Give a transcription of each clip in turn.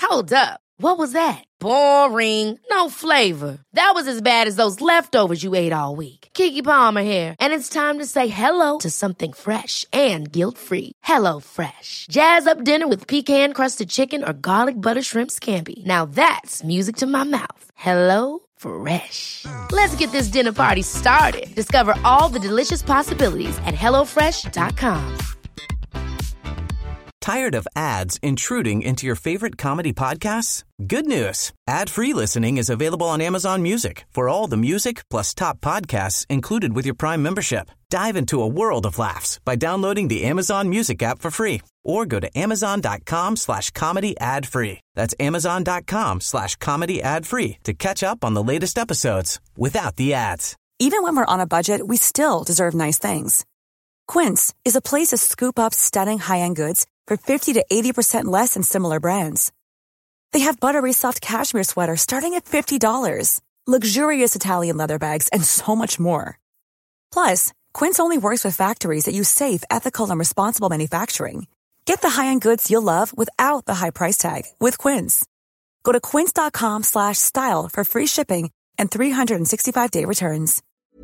Hold up. What was that? Boring. No flavor. That was as bad as those leftovers you ate all week. Keke Palmer here, and it's time to say hello to something fresh and guilt-free. Hello Fresh. Jazz up dinner with pecan-crusted chicken or garlic butter shrimp scampi. Now that's music to my mouth. Hello Fresh. Let's get this dinner party started. Discover all the delicious possibilities at hellofresh.com. Tired of ads intruding into your favorite comedy podcasts? Good news. Ad-free listening is available on Amazon Music for all the music plus top podcasts included with your Prime membership. Dive into a world of laughs by downloading the Amazon Music app for free or go to amazon.com/comedy ad-free. That's amazon.com/comedy ad-free to catch up on the latest episodes without the ads. Even when we're on a budget, we still deserve nice things. Quince is a place to scoop up stunning high-end goods for 50 to 80% less than similar brands. They have buttery soft cashmere sweaters starting at $50, luxurious Italian leather bags, and so much more. Plus, Quince only works with factories that use safe, ethical, and responsible manufacturing. Get the high-end goods you'll love without the high price tag with Quince. Go to quince.com/style for free shipping and 365-day returns.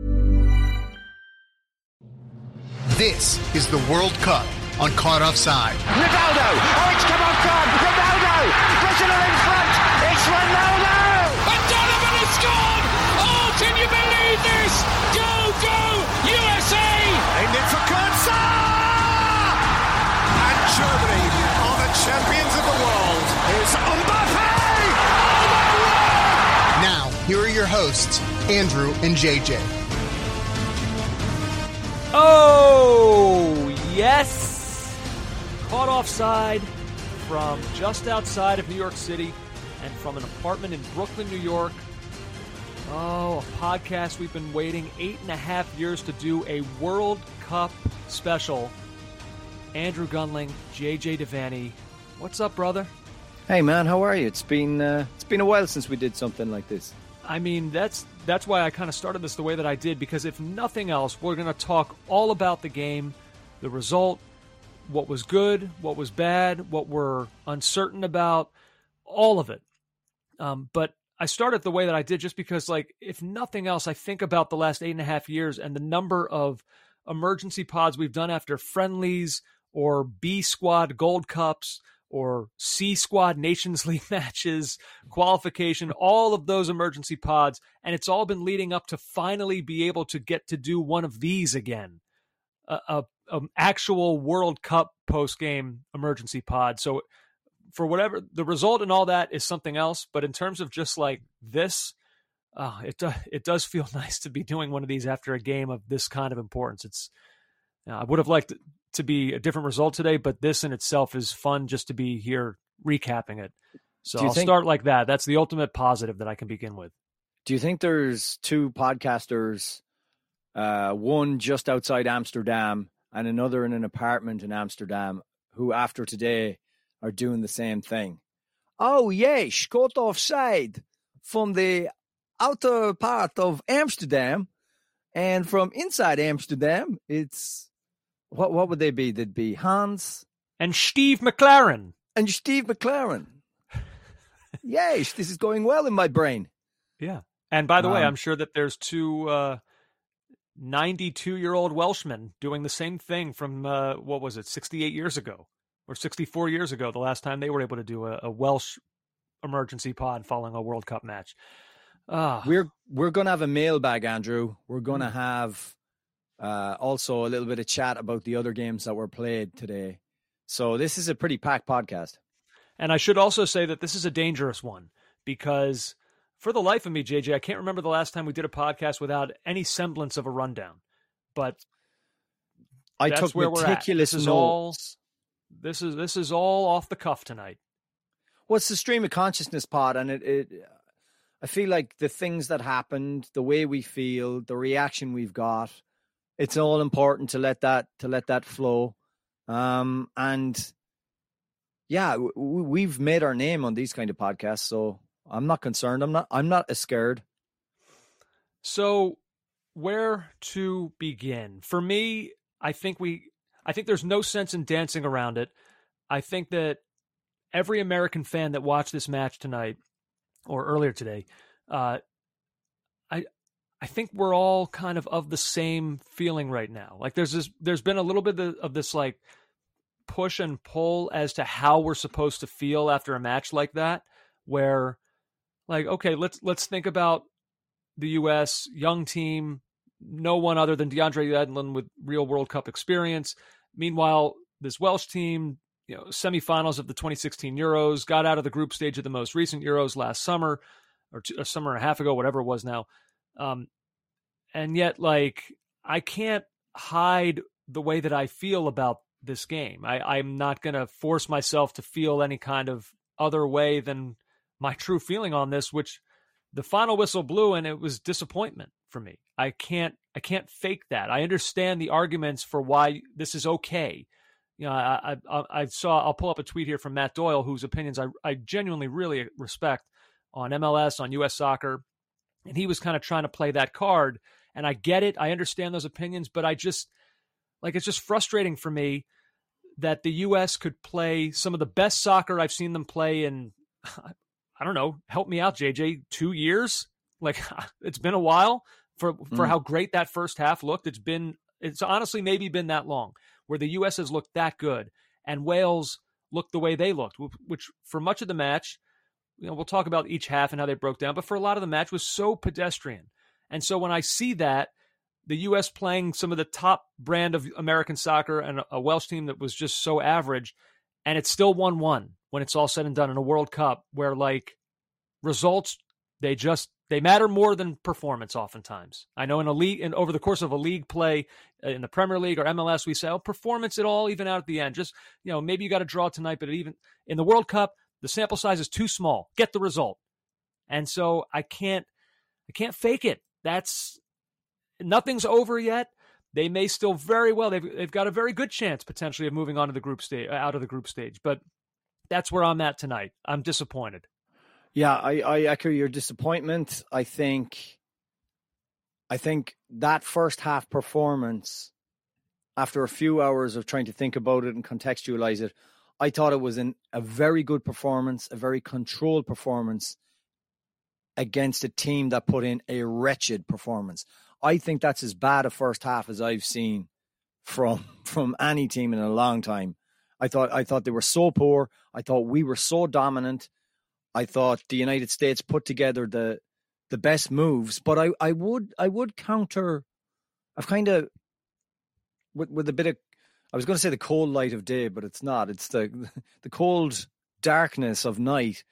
This is the World Cup on Caught Offside. Ronaldo! Oh, it's come on, God! Ronaldo! Brazil are in front! It's Ronaldo! And Donovan has scored! Oh, can you believe this? Go, go, USA! Aimed it for Kurza! And Germany are the champions of the world. It's Mbappe! Oh, my word! Now, here are your hosts, Andrew and JJ. Oh, yes! Caught Offside from just outside of New York City and from an apartment in Brooklyn, New York. Oh, a podcast we've been waiting 8.5 years to do, a World Cup special. Andrew Gunling, JJ Devaney. What's up, brother? Hey, man, how are you? It's been a while since we did something like this. I mean, that's why I kind of started this the way that I did, because if nothing else, we're going to talk all about the game, the result, what was good, what was bad, what we're uncertain about, all of it. But I started the way that I did just because, like, if nothing else, I think about the last 8.5 years and the number of emergency pods we've done after friendlies or B Squad Gold Cups or C Squad Nations League matches, qualification, all of those emergency pods. And it's all been leading up to finally be able to get to do one of these again, an actual World Cup post-game emergency pod. So for whatever, the result and all that is something else. But in terms of just like this, it does feel nice to be doing one of these after a game of this kind of importance. I would have liked to be a different result today, but this in itself is fun just to be here recapping it. So I'll start like that. That's the ultimate positive that I can begin with. Do you think there's two podcasters, one just outside Amsterdam and another in an apartment in Amsterdam, who after today are doing the same thing? Oh, yes, Caught Offside from the outer part of Amsterdam, and from inside Amsterdam, it's... What would they be? They'd be Hans and Steve McLaren. Yes, this is going well in my brain. Yeah. And by the way, I'm sure that there's two 92-year-old Welshmen doing the same thing from, 68 years ago or 64 years ago, the last time they were able to do a Welsh emergency pod following a World Cup match. We're going to have a mailbag, Andrew. We're going to have... also a little bit of chat about the other games that were played today. So this is a pretty packed podcast. And I should also say that this is a dangerous one because for the life of me, JJ, I can't remember the last time we did a podcast without any semblance of a rundown. But I took meticulous notes. This is all off the cuff tonight. Well, it's the stream of consciousness pod, and I feel like the things that happened, the way we feel, the reaction we've got, it's all important to let that flow. And yeah, we've made our name on these kind of podcasts, so I'm not concerned. I'm not as scared. So where to begin? For me, I think there's no sense in dancing around it. I think that every American fan that watched this match tonight or earlier today, I think we're all kind of the same feeling right now. Like there's been a little bit of this like push and pull as to how we're supposed to feel after a match like that, where like, okay, let's think about the U.S. young team, no one other than DeAndre Yedlin with real World Cup experience. Meanwhile, this Welsh team, semifinals of the 2016 Euros, got out of the group stage of the most recent Euros last summer, or a summer and a half ago, whatever it was now. And yet, like, I can't hide the way that I feel about this game. I'm not going to force myself to feel any kind of other way than my true feeling on this, which the final whistle blew and it was disappointment for me. I can't fake that. I understand the arguments for why this is okay. I'll pull up a tweet here from Matt Doyle, whose opinions I genuinely really respect on MLS, on U.S. soccer. And he was kind of trying to play that card. And I get it. I understand those opinions, but it's just frustrating for me that the U.S. could play some of the best soccer I've seen them play in, I don't know, help me out, JJ, 2 years? Like, it's been a while for how great that first half looked. It's honestly maybe been that long where the U.S. has looked that good and Wales looked the way they looked, which for much of the match, we'll talk about each half and how they broke down, but for a lot of the match was so pedestrian. And so when I see that, the U.S. playing some of the top brand of American soccer and a Welsh team that was just so average, and it's still 1-1 when it's all said and done in a World Cup where, like, results, they matter more than performance oftentimes. I know in a league and over the course of a league play in the Premier League or MLS, we say, performance it all even out at the end. Just, maybe you got to draw tonight, but even in the World Cup, the sample size is too small. Get the result. And so I can't fake it. Nothing's over yet. They may still very well. They've got a very good chance potentially of moving on to the group stage, out of the group stage. But that's where I'm at tonight. I'm disappointed. Yeah, I echo your disappointment. I think that first half performance, after a few hours of trying to think about it and contextualize it, I thought it was a very good performance, a very controlled performance against a team that put in a wretched performance. I think that's as bad a first half as I've seen from any team in a long time. I thought they were so poor. I thought we were so dominant. I thought the United States put together the best moves, but I would counter. I've kind of with a bit of, I was going to say the cold light of day, but it's not. It's the cold darkness of night.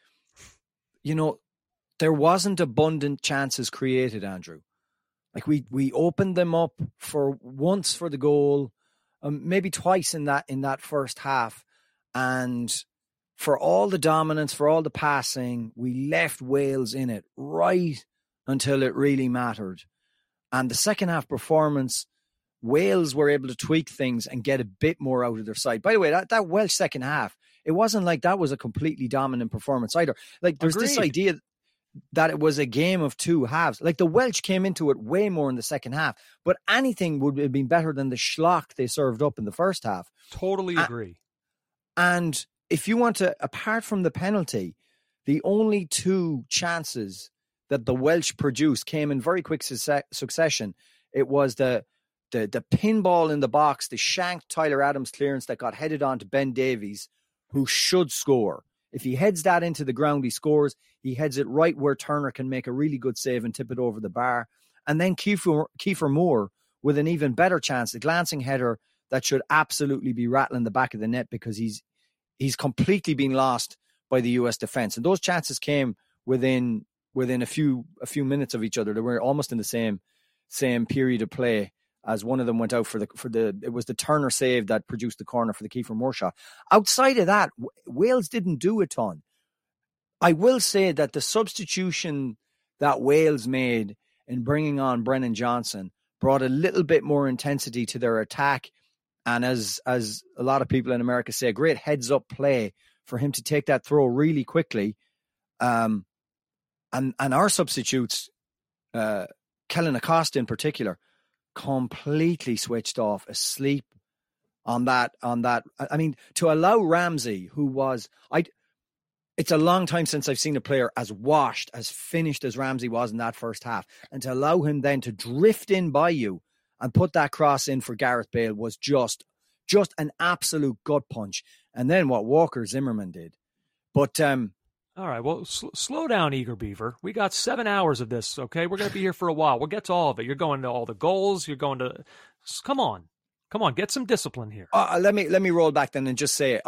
There wasn't abundant chances created, Andrew. Like we opened them up for once for the goal, maybe twice in that first half, and for all the dominance, for all the passing, we left Wales in it right until it really mattered. And the second half performance, Wales were able to tweak things and get a bit more out of their side. By the way, that Welsh second half, it wasn't like that was a completely dominant performance either. Like there's this idea that it was a game of two halves. Like the Welsh came into it way more in the second half, but anything would have been better than the schlock they served up in the first half. Totally agree. And if you want to, apart from the penalty, the only two chances that the Welsh produced came in very quick succession. It was the pinball in the box, the shanked Tyler Adams clearance that got headed on to Ben Davies, who should score. If he heads that into the ground, he scores. He heads it right where Turner can make a really good save and tip it over the bar. And then Kiefer Moore with an even better chance, the glancing header that should absolutely be rattling the back of the net because he's completely been lost by the US defense. And those chances came within a few minutes of each other. They were almost in the same period of play as one of them went out it was the Turner save that produced the corner for the Kiefer Moore shot. Outside of that, Wales didn't do a ton. I will say that the substitution that Wales made in bringing on Brennan Johnson brought a little bit more intensity to their attack. And as a lot of people in America say, a great heads up play for him to take that throw really quickly. And our substitutes, Kellen Acosta in particular, completely switched off, asleep on that. I mean, to allow Ramsey, who was, it's a long time since I've seen a player as washed, as finished as Ramsey was in that first half. And to allow him then to drift in by you and put that cross in for Gareth Bale was just an absolute gut punch. And then what Walker Zimmerman did. But all right, well, slow down, Eager Beaver. We got 7 hours of this, okay? We're going to be here for a while. We'll get to all of it. You're going to all the goals. You're going to... Come on, get some discipline here. Let me roll back then and just say,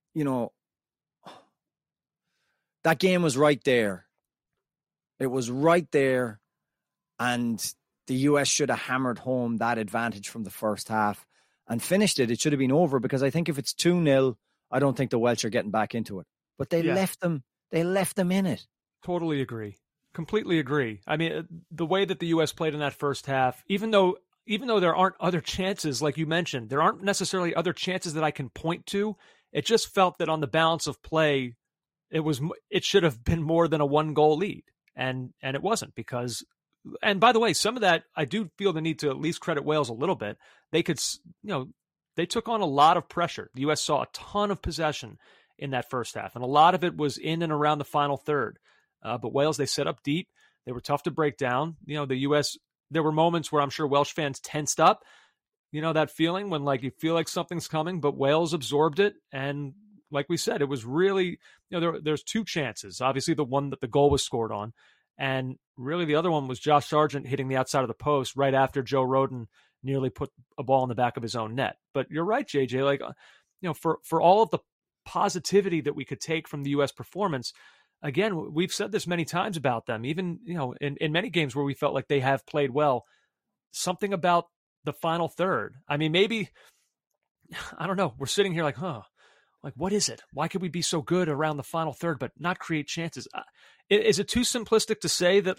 that game was right there. It was right there. And the US should have hammered home that advantage from the first half and finished it. It should have been over, because I think if it's 2-0, I don't think the Welsh are getting back into it. But they left them in it. Totally agree. Completely agree. I mean, the way that the US played in that first half, even though there aren't other chances, like you mentioned, there aren't necessarily other chances that I can point to. It just felt that on the balance of play, it should have been more than a 1-goal lead. And it wasn't, because, and by the way, some of that, I do feel the need to at least credit Wales a little bit. They could, they took on a lot of pressure. The US saw a ton of possession in that first half, and a lot of it was in and around the final third. But Wales, they set up deep. They were tough to break down. The US, there were moments where I'm sure Welsh fans tensed up. That feeling when you feel like something's coming, but Wales absorbed it. And like we said, it was really, there's two chances. Obviously, the one that the goal was scored on, and really the other one was Josh Sargent hitting the outside of the post right after Joe Rodon nearly put a ball in the back of his own net. But you're right, JJ. For all of the positivity that we could take from the U.S. performance, again, we've said this many times about them. Even in many games where we felt like they have played well, something about the final third. I mean, maybe, I don't know. We're sitting here what is it? Why could we be so good around the final third but not create chances? Is it too simplistic to say that,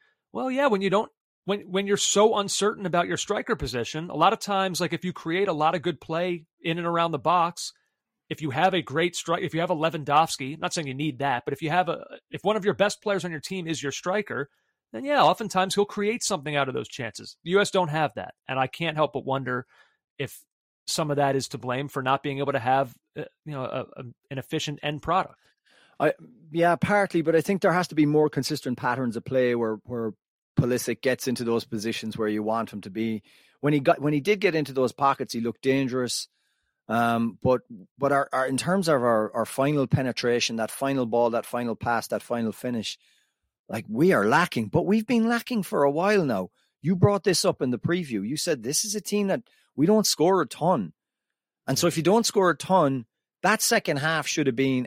when you're so uncertain about your striker position, a lot of times, if you create a lot of good play in and around the box, if you have a great strike, if you have a Lewandowski, I'm not saying you need that, but if one of your best players on your team is your striker, then oftentimes he'll create something out of those chances. The U.S. don't have that, and I can't help but wonder if some of that is to blame for not being able to have an efficient end product. Partly, but I think there has to be more consistent patterns of play where Pulisic gets into those positions where you want him to be. When he did get into those pockets, he looked dangerous. But our in terms of our final penetration, that final ball, that final pass, that final finish, we are lacking. But we've been lacking for a while now. You brought this up in the preview. You said this is a team that we don't score a ton. And so if you don't score a ton, that second half should have been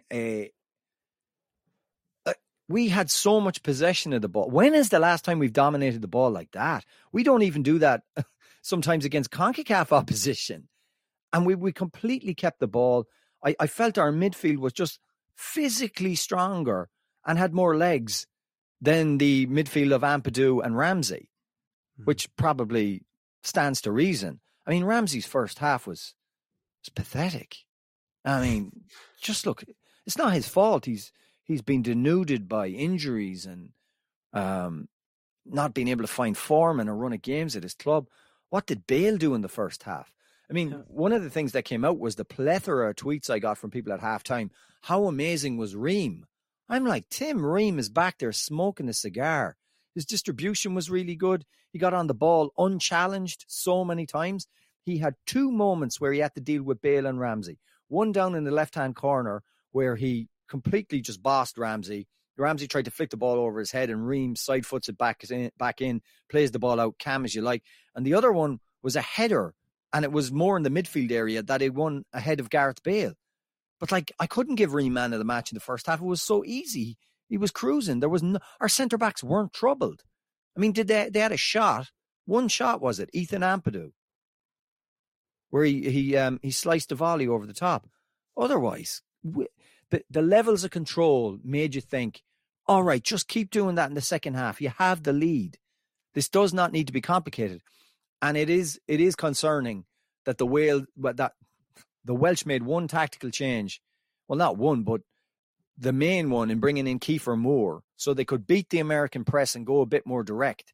we had so much possession of the ball. When is the last time we've dominated the ball like that? We don't even do that sometimes against CONCACAF opposition. And we completely kept the ball. I felt our midfield was just physically stronger and had more legs than the midfield of Ampadu and Ramsey, which probably stands to reason. I mean, Ramsey's first half was pathetic. I mean, just look, it's not his fault. He's been denuded by injuries and not being able to find form in a run of games at his club. What did Bale do in the first half? I mean, one of the things that came out was the plethora of tweets I got from people at halftime. How amazing was Ream? I'm like, Tim, Ream is back there smoking a cigar. His distribution was really good. He got on the ball unchallenged so many times. He had two moments where he had to deal with Bale and Ramsey. One down in the left-hand corner where he completely just bossed Ramsey. Ramsey tried to flick the ball over his head and Ream side foots it back in, plays the ball out, calm as you like. And the other one was a header, and it was more in the midfield area that he won ahead of Gareth Bale. But I couldn't give Ream man of the match in the first half. It was so easy. He was cruising. Our centre backs weren't troubled. I mean, they had a shot? One shot was it? Ethan Ampadu, where he sliced a volley over the top. Otherwise, the levels of control made you think, all right, just keep doing that in the second half. You have the lead. This does not need to be complicated. And it is concerning that the Welsh made one tactical change. Well, not one, but the main one in bringing in Kiefer Moore so they could beat the American press and go a bit more direct.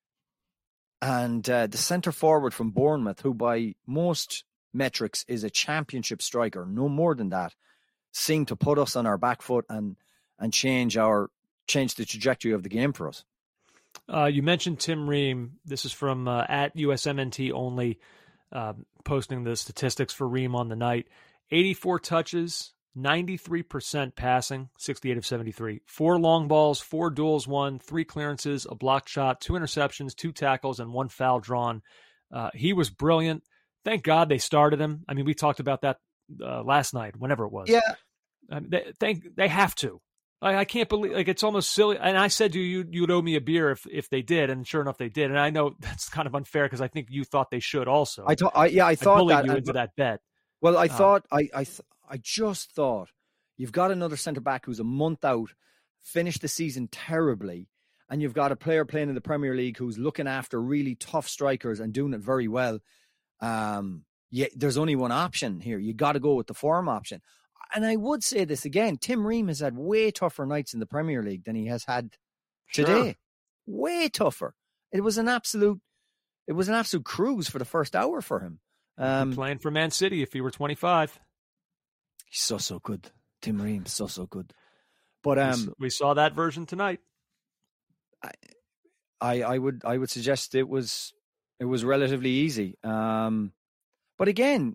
And the centre forward from Bournemouth, who by most metrics is a championship striker, no more than that, seemed to put us on our back foot. And and change the trajectory of the game for us. You mentioned Tim Ream. This is from at USMNT only, posting the statistics for Ream on the night. 84 touches, 93% passing, 68 of 73. 4 long balls, 4 duels won, 3 clearances, a blocked shot, 2 interceptions, 2 tackles, and 1 foul drawn. He was brilliant. Thank God they started him. I mean, we talked about that last night, whenever it was. Yeah. They have to. I can't believe, like, it's almost silly. And I said to you, you'd owe me a beer if they did, and sure enough, they did. And I know that's kind of unfair because I think you thought they should also. I thought I bullied that you into that bet. Well, I just thought you've got another centre back who's a month out, finished the season terribly, and you've got a player playing in the Premier League who's looking after really tough strikers and doing it very well. There's only one option here. You got to go with the form option. And I would say this again, Tim Ream has had way tougher nights in the Premier League than he has had today. Sure. Way tougher. It was an absolute cruise for the first hour for him. Playing for Man City if he were 25. He's so good. Tim Ream, so good. But we saw that version tonight. I would suggest it was relatively easy. But again,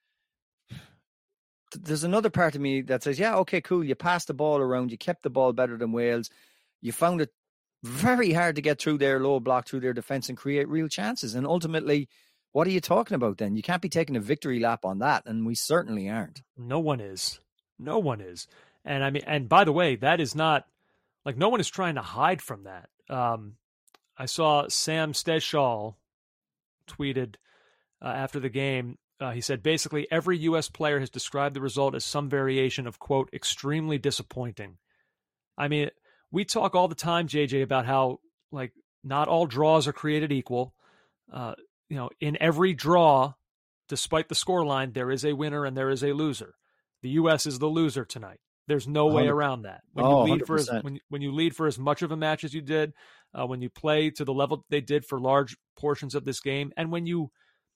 there's another part of me that says, yeah, okay, cool. You passed the ball around. You kept the ball better than Wales. You found it very hard to get through their low block, through their defense and create real chances. And ultimately, what are you talking about then? You can't be taking a victory lap on that. And we certainly aren't. No one is. And I mean, and by the way, that is not like, no one is trying to hide from that. I saw Sam Stejskal tweeted after the game. He said, basically, every U.S. player has described the result as some variation of, quote, extremely disappointing. I mean, we talk all the time, JJ, about how, like, not all draws are created equal. In every draw, despite the scoreline, there is a winner and there is a loser. The U.S. is the loser tonight. There's no way around that. When you lead for as much of a match as you did, when you play to the level they did for large portions of this game, and when you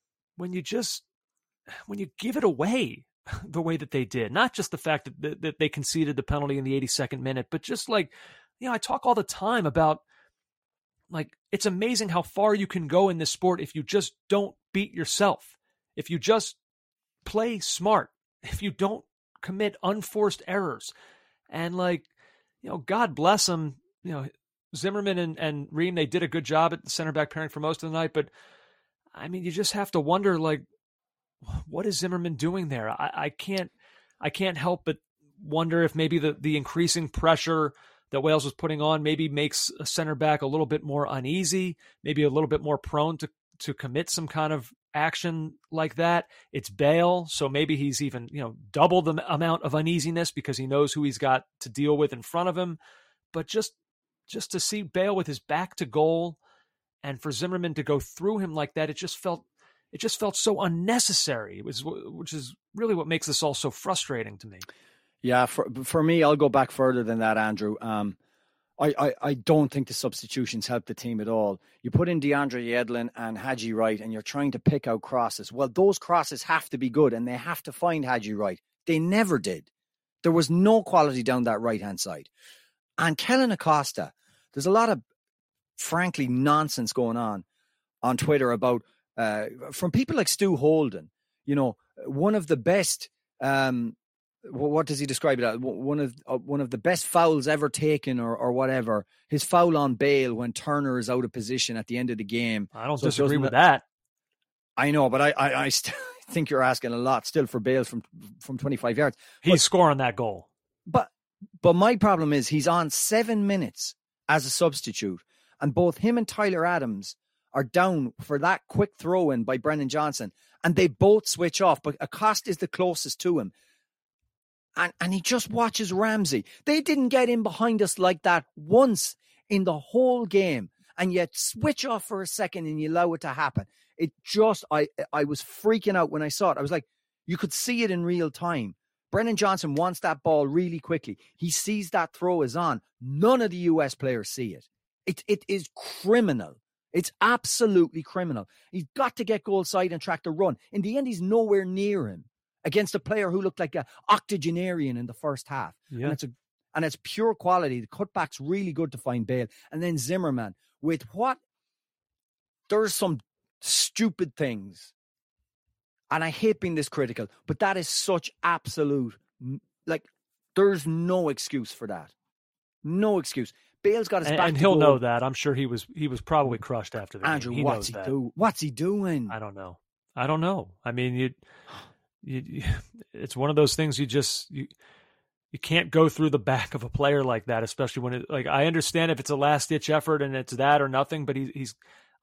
give it away the way that they did, not just the fact that they conceded the penalty in the 82nd minute, but just like, I talk all the time about, like, it's amazing how far you can go in this sport if you just don't beat yourself, if you just play smart, if you don't commit unforced errors. And, like, God bless them. Zimmerman and Ream, they did a good job at the center back pairing for most of the night, but I mean, you just have to wonder, like, what is Zimmerman doing there? I can't help but wonder if maybe the increasing pressure that Wales was putting on maybe makes a center back a little bit more uneasy, maybe a little bit more prone to commit some kind of action like that. It's Bale, so maybe he's even, double the amount of uneasiness because he knows who he's got to deal with in front of him. But just to see Bale with his back to goal and for Zimmerman to go through him like that, it just felt so unnecessary. Which is really what makes this all so frustrating to me. Yeah, for me, I'll go back further than that, Andrew. I don't think the substitutions help the team at all. You put in DeAndre Yedlin and Haji Wright, and you're trying to pick out crosses. Well, those crosses have to be good, and they have to find Haji Wright. They never did. There was no quality down that right-hand side. And Kellen Acosta, there's a lot of, frankly, nonsense going on Twitter about from people like Stu Holden, one of the best, what does he describe it as? One of the best fouls ever taken or whatever. His foul on Bale when Turner is out of position at the end of the game. I don't disagree with that. I know, but I still think you're asking a lot still for Bale from 25 yards. He's scoring that goal. But my problem is he's on 7 minutes as a substitute, and both him and Tyler Adams are down for that quick throw in by Brennan Johnson, and they both switch off, but Acosta is the closest to him. And he just watches Ramsey. They didn't get in behind us like that once in the whole game, and yet switch off for a second and you allow it to happen. It just, I was freaking out when I saw it. I was like, you could see it in real time. Brennan Johnson wants that ball really quickly. He sees that throw is on. None of the US players see it. It is criminal. It's absolutely criminal. He's got to get goal side and track the run. In the end, he's nowhere near him against a player who looked like an octogenarian in the first half. Yeah. And And it's pure quality. The cutback's really good to find Bale. And then Zimmerman with what? There's some stupid things. And I hate being this critical, but that is such absolute, like, there's no excuse for that. No excuse. Bale's got his back and to he'll goal. know that. I'm sure he was probably crushed after the Andrew, game. He knows that. What's he doing? I don't know. I mean, it's one of those things you can't go through the back of a player like that, especially when I understand if it's a last ditch effort and it's that or nothing, but he's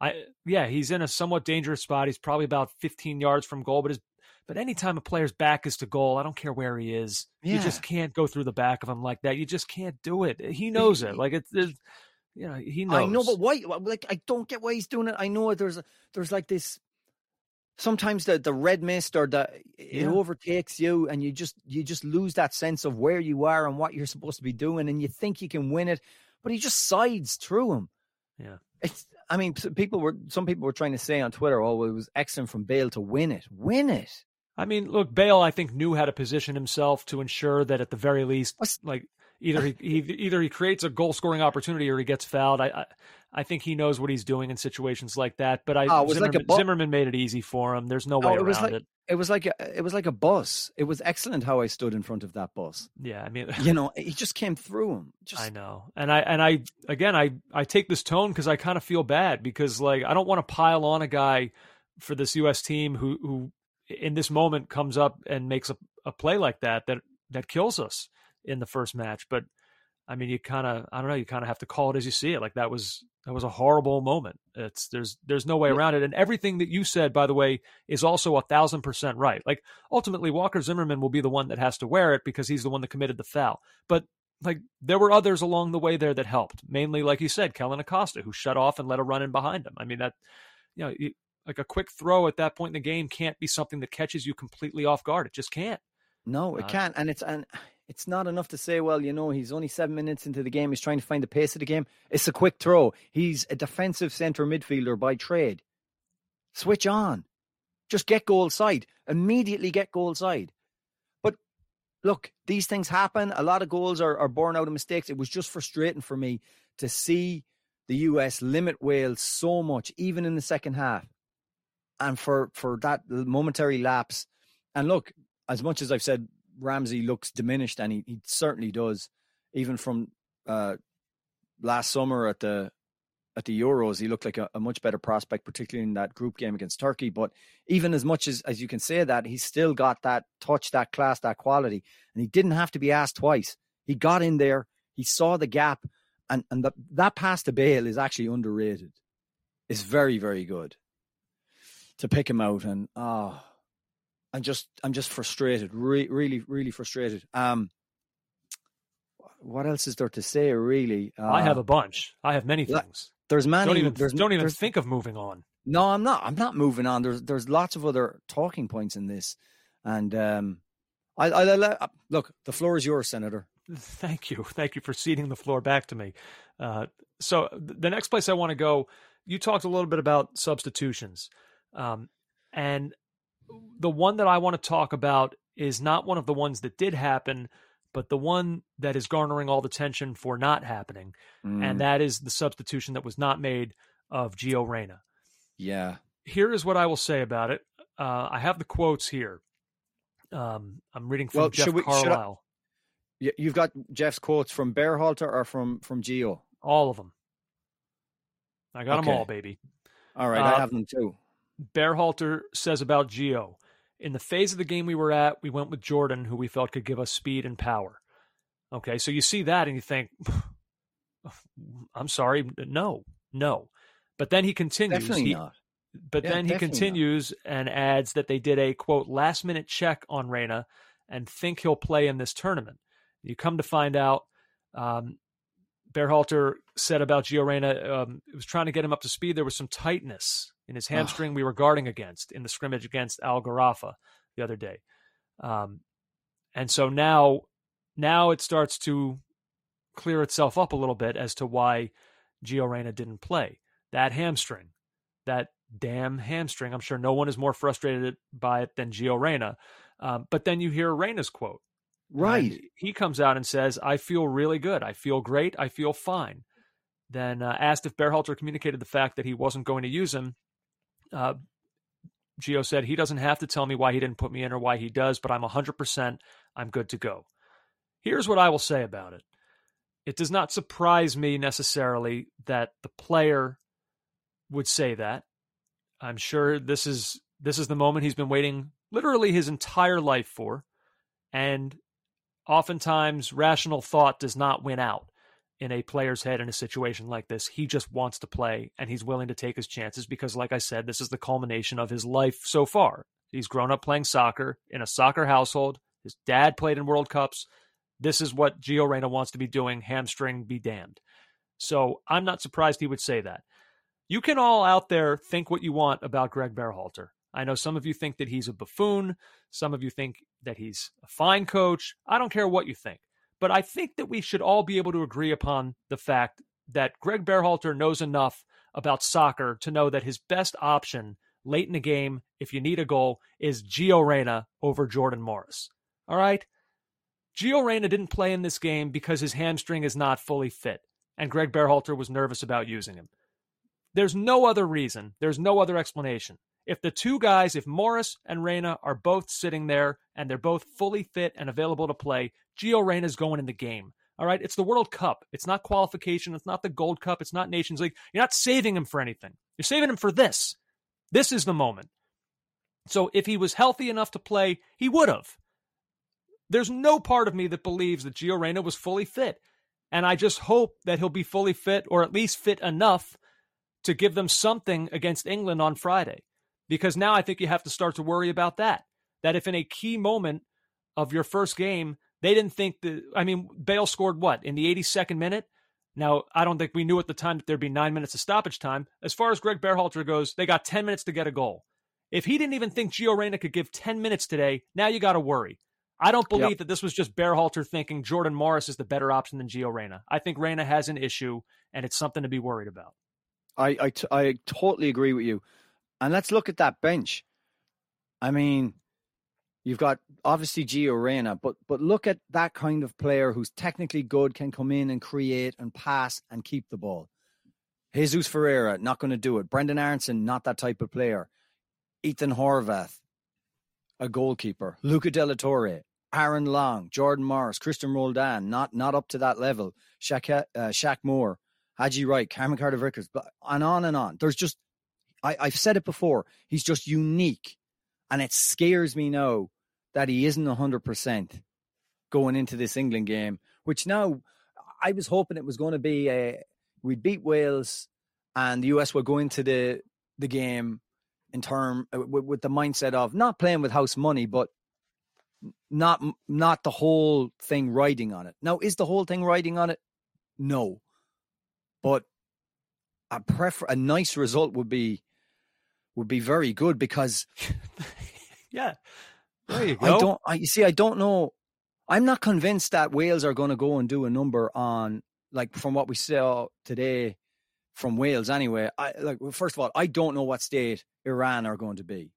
in a somewhat dangerous spot. He's probably about 15 yards from goal, but anytime a player's back is to goal, I don't care where he is. Yeah. You just can't go through the back of him like that. You just can't do it. He knows it. Like he knows. I know, but why? Like, I don't get why he's doing it. I know there's like this. Sometimes the red mist or it overtakes you, and you just lose that sense of where you are and what you're supposed to be doing, and you think you can win it, but he just sides through him. Yeah, some people were trying to say on Twitter, "Oh, well, it was excellent from Bale to win it." Win it. I mean, look, Bale, I think, knew how to position himself to ensure that at the very least, either he creates a goal scoring opportunity or he gets fouled. I think he knows what he's doing in situations like that. But Zimmerman made it easy for him. There's no way around it. It was like a bus. It was excellent how I stood in front of that bus. Yeah, I mean, he just came through him. I know, and I take this tone because I kind of feel bad because I don't want to pile on a guy for this U.S. team who in this moment comes up and makes a play like that kills us in the first match. But I mean, you kind of have to call it as you see it. Like that was a horrible moment. There's no way around it. And everything that you said, by the way, is also 1,000% right. Like ultimately Walker Zimmerman will be the one that has to wear it because he's the one that committed the foul. But there were others along the way there that helped, mainly, like you said, Kellen Acosta, who shut off and let a run in behind him. I mean, that, like a quick throw at that point in the game can't be something that catches you completely off guard. It just can't. No, it can't. And it's not enough to say, well, he's only 7 minutes into the game. He's trying to find the pace of the game. It's a quick throw. He's a defensive centre midfielder by trade. Switch on. Just get goal side. Immediately get goal side. But look, these things happen. A lot of goals are born out of mistakes. It was just frustrating for me to see the US limit Wales so much, even in the second half. And for that momentary lapse. And look, as much as I've said Ramsey looks diminished, and he certainly does, even from last summer at the Euros, he looked like a much better prospect, particularly in that group game against Turkey. But even as much as you can say that, he's still got that touch, that class, that quality. And he didn't have to be asked twice. He got in there, he saw the gap, and that pass to Bale is actually underrated. It's very, very good to pick him out. And I'm just frustrated, really, really frustrated. What else is there to say, really? I have a bunch. I have many things. There's many. Don't even think of moving on. No, I'm not. I'm not moving on. There's lots of other talking points in this, and look. The floor is yours, Senator. Thank you for ceding the floor back to me. So the next place I want to go, you talked a little bit about substitutions, and the one that I want to talk about is not one of the ones that did happen, but the one that is garnering all the tension for not happening. And that is the substitution that was not made of Gio Reyna. Yeah. Here is what I will say about it. I have the quotes here. I'm reading from Jeff Carlisle. You've got Jeff's quotes from Berhalter or from Gio? All of them. I got them all, baby. All right, I have them too. Berhalter says about Gio, in the phase of the game we were at, we went with Jordan, who we felt could give us speed and power. Okay, so you see that and you think, I'm sorry, no. But then he continues. Definitely not. But then he continues and adds that they did a, quote, last-minute check on Reyna and think he'll play in this tournament. You come to find out, Berhalter said about Gio Reyna, it was trying to get him up to speed. There was some tightness in his hamstring we were guarding against in the scrimmage against Al Gharafa the other day. And so now it starts to clear itself up a little bit as to why Gio Reyna didn't play. That hamstring, that damn hamstring. I'm sure no one is more frustrated by it than Gio Reyna. But then you hear Reyna's quote. Right. And he comes out and says, I feel really good. I feel great. I feel fine. Then asked if Berhalter communicated the fact that he wasn't going to use him. Gio said, he doesn't have to tell me why he didn't put me in or why he does, but I'm 100%. I'm good to go. Here's what I will say about it. It does not surprise me necessarily that the player would say that. I'm sure this is the moment he's been waiting literally his entire life for. And oftentimes rational thought does not win out in a player's head in a situation like this. He just wants to play, and he's willing to take his chances because, like I said, this is the culmination of his life so far. He's grown up playing soccer in a soccer household. His dad played in World Cups. This is what Gio Reyna wants to be doing, hamstring be damned. So I'm not surprised he would say that. You can all out there think what you want about Greg Berhalter. I know some of you think that he's a buffoon. Some of you think that he's a fine coach. I don't care what you think. But I think that we should all be able to agree upon the fact that Greg Berhalter knows enough about soccer to know that his best option late in the game, if you need a goal, is Gio Reyna over Jordan Morris. All right? Gio Reyna didn't play in this game because his hamstring is not fully fit, and Greg Berhalter was nervous about using him. There's no other reason. There's no other explanation. If the two guys, if Morris and Reyna are both sitting there and they're both fully fit and available to play, Gio Reyna's going in the game. All right? It's the World Cup. It's not qualification. It's not the Gold Cup. It's not Nations League. You're not saving him for anything. You're saving him for this. This is the moment. So if he was healthy enough to play, he would have. There's no part of me that believes that Gio Reyna was fully fit. And I just hope that he'll be fully fit, or at least fit enough to give them something against England on Friday. Because now I think you have to start to worry about that. That if in a key moment of your first game, they didn't think that, I mean, Bale scored what, in the 82nd minute? Now, I don't think we knew at the time that there'd be 9 minutes of stoppage time. As far as Greg Berhalter goes, they got 10 minutes to get a goal. If he didn't even think Gio Reyna could give 10 minutes today, now you got to worry. I don't believe that this was just Berhalter thinking Jordan Morris is the better option than Gio Reyna. I think Reyna has an issue, and it's something to be worried about. I totally agree with you. And let's look at that bench. I mean, you've got obviously Gio Reyna, but look at that kind of player who's technically good, can come in and create and pass and keep the ball. Jesus Ferreira, not going to do it. Brendan Aronson, not that type of player. Ethan Horvath, a goalkeeper. Luca De La Torre, Aaron Long, Jordan Morris, Christian Roldan, not up to that level. Shaq Moore, Haji Wright, Carmen Carter-Vickers, and on and on. There's just, I've said it before, he's just unique. And it scares me now that he isn't 100% going into this England game, which now I was hoping it was going to be we'd beat Wales and the US would go into the game in with the mindset of not playing with house money, but not the whole thing riding on it. Now, is the whole thing riding on it? No. But a nice result would be very good because yeah, there you go. I don't know. I'm not convinced that Wales are going to go and do a number on, like, from what we saw today from Wales anyway. First of all, I don't know what state Iran are going to be.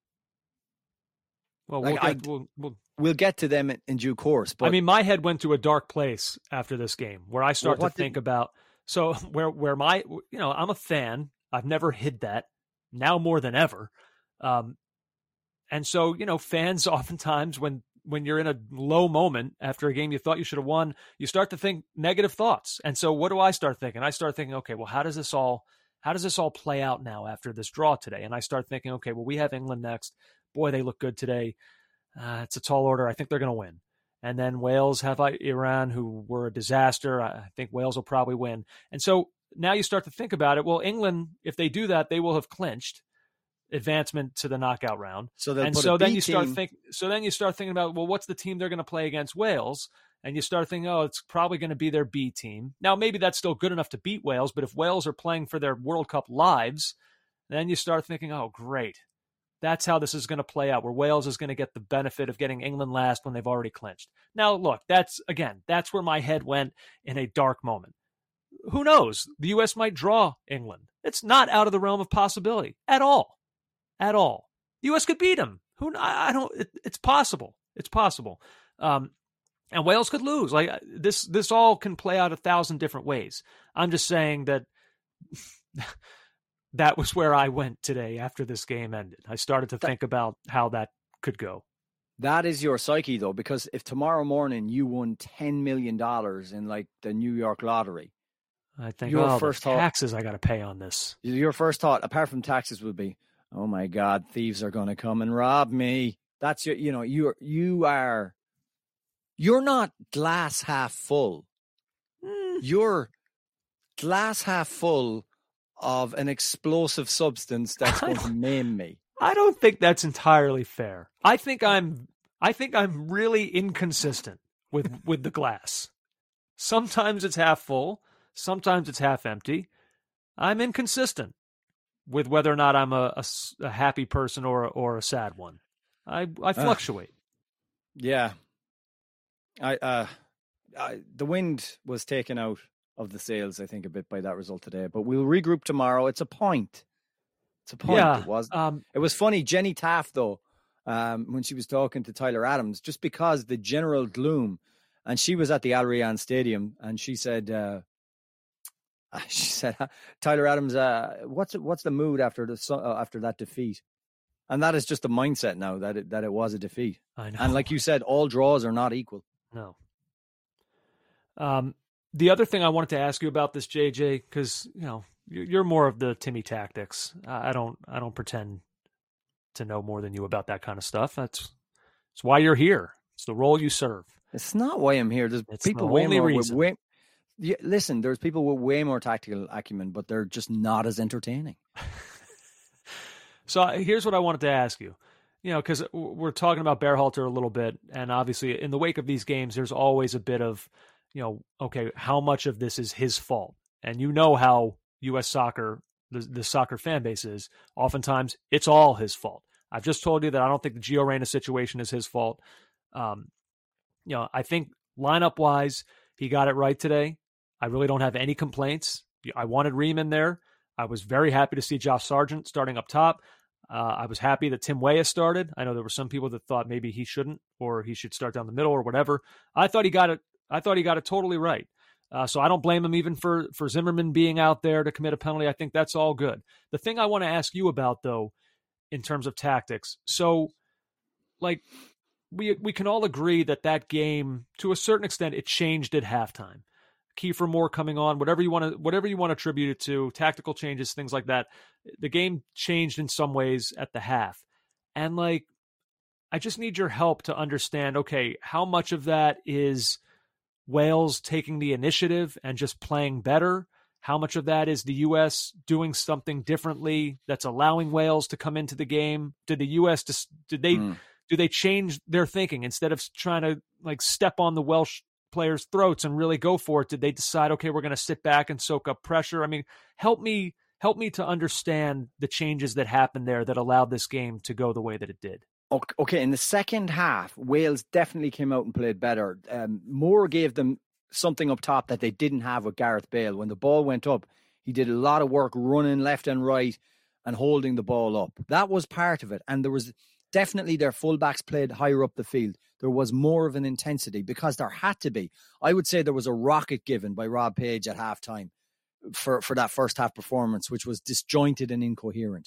Well, we'll get to them in due course. But I mean, my head went to a dark place after this game where I start to think about, so where my, I'm a fan. I've never hid that, now more than ever. And so, fans oftentimes when you're in a low moment after a game you thought you should have won, you start to think negative thoughts. And so what do I start thinking? I start thinking, okay, well, how does this all play out now after this draw today? And I start thinking, okay, well, we have England next. Boy, they look good today. It's a tall order. I think they're going to win. And then Wales have Iran, who were a disaster. I think Wales will probably win. And so now you start to think about it. Well, England, if they do that, they will have clinched advancement to the knockout round. So then you start thinking about, well, what's the team they're going to play against Wales? And you start thinking, oh, it's probably going to be their B team. Now, maybe that's still good enough to beat Wales, but if Wales are playing for their World Cup lives, then you start thinking, oh, great. That's how this is going to play out, where Wales is going to get the benefit of getting England last when they've already clinched. Now, look, that's where my head went in a dark moment. Who knows? The U.S. might draw England. It's not out of the realm of possibility at all. At all. The U.S. could beat them. It's possible. It's possible. And Wales could lose. Like this all can play out 1,000 different ways. I'm just saying that that was where I went today after this game ended. I started to think about how that could go. That is your psyche, though, because if tomorrow morning you won $10 million in like the New York lottery, I think your first thought, taxes I got to pay on this. Your first thought, apart from taxes, would be, "Oh my God, thieves are going to come and rob me." That's your, you're not glass half full. You're glass half full of an explosive substance that's going to maim me. I don't think that's entirely fair. I think I'm really inconsistent with the glass. Sometimes it's half full, sometimes it's half empty. I'm inconsistent with whether or not I'm a happy person or a sad one. I fluctuate. Yeah. The wind was taken out of the sails, I think, a bit by that result today. But we'll regroup tomorrow. It's a point. Yeah, it was funny. Jenny Taft, though, when she was talking to Tyler Adams, just because the general gloom, and she was at the Al Rayyan Stadium, and she said, Tyler Adams, what's the mood after that defeat? And that is just the mindset now that it was a defeat. I know. And like you said, all draws are not equal. No. The other thing I wanted to ask you about this, JJ, because you're more of the Timmy tactics. I don't pretend to know more than you about that kind of stuff. It's why you're here. It's the role you serve. It's not why I'm here. There's people way more. Listen, there's people with way more tactical acumen, but they're just not as entertaining. So here's what I wanted to ask you. Because we're talking about Berhalter a little bit, and obviously in the wake of these games, there's always a bit of, okay, how much of this is his fault? And how U.S. soccer, the soccer fan base is. Oftentimes, it's all his fault. I've just told you that I don't think the Gio Reyna situation is his fault. I think lineup-wise, he got it right today. I really don't have any complaints. I wanted Ream in there. I was very happy to see Josh Sargent starting up top. I was happy that Tim Weah started. I know there were some people that thought maybe he shouldn't, or he should start down the middle, or whatever. I thought he got it. I thought he got it totally right. So I don't blame him even for Zimmerman being out there to commit a penalty. I think that's all good. The thing I want to ask you about, though, in terms of tactics, so like we can all agree that game, to a certain extent, it changed at halftime. Kiefer Moore coming on, whatever you want to attribute it to, tactical changes, things like that. The game changed in some ways at the half. And I just need your help to understand, okay, how much of that is Wales taking the initiative and just playing better? How much of that is the U.S. doing something differently that's allowing Wales to come into the game? Did the U.S. do they change their thinking instead of trying to step on the Welsh players' throats and really go for it? Did they decide, okay, we're going to sit back and soak up pressure? I mean, help me to understand the changes that happened there that allowed this game to go the way that it did. Okay, in the second half, Wales definitely came out and played better. Moore gave them something up top that they didn't have with Gareth Bale. When the ball went up, he did a lot of work running left and right and holding the ball up. That was part of it. And there was definitely their fullbacks played higher up the field. There was more of an intensity because there had to be. I would say there was a rocket given by Rob Page at halftime for that first half performance, which was disjointed and incoherent.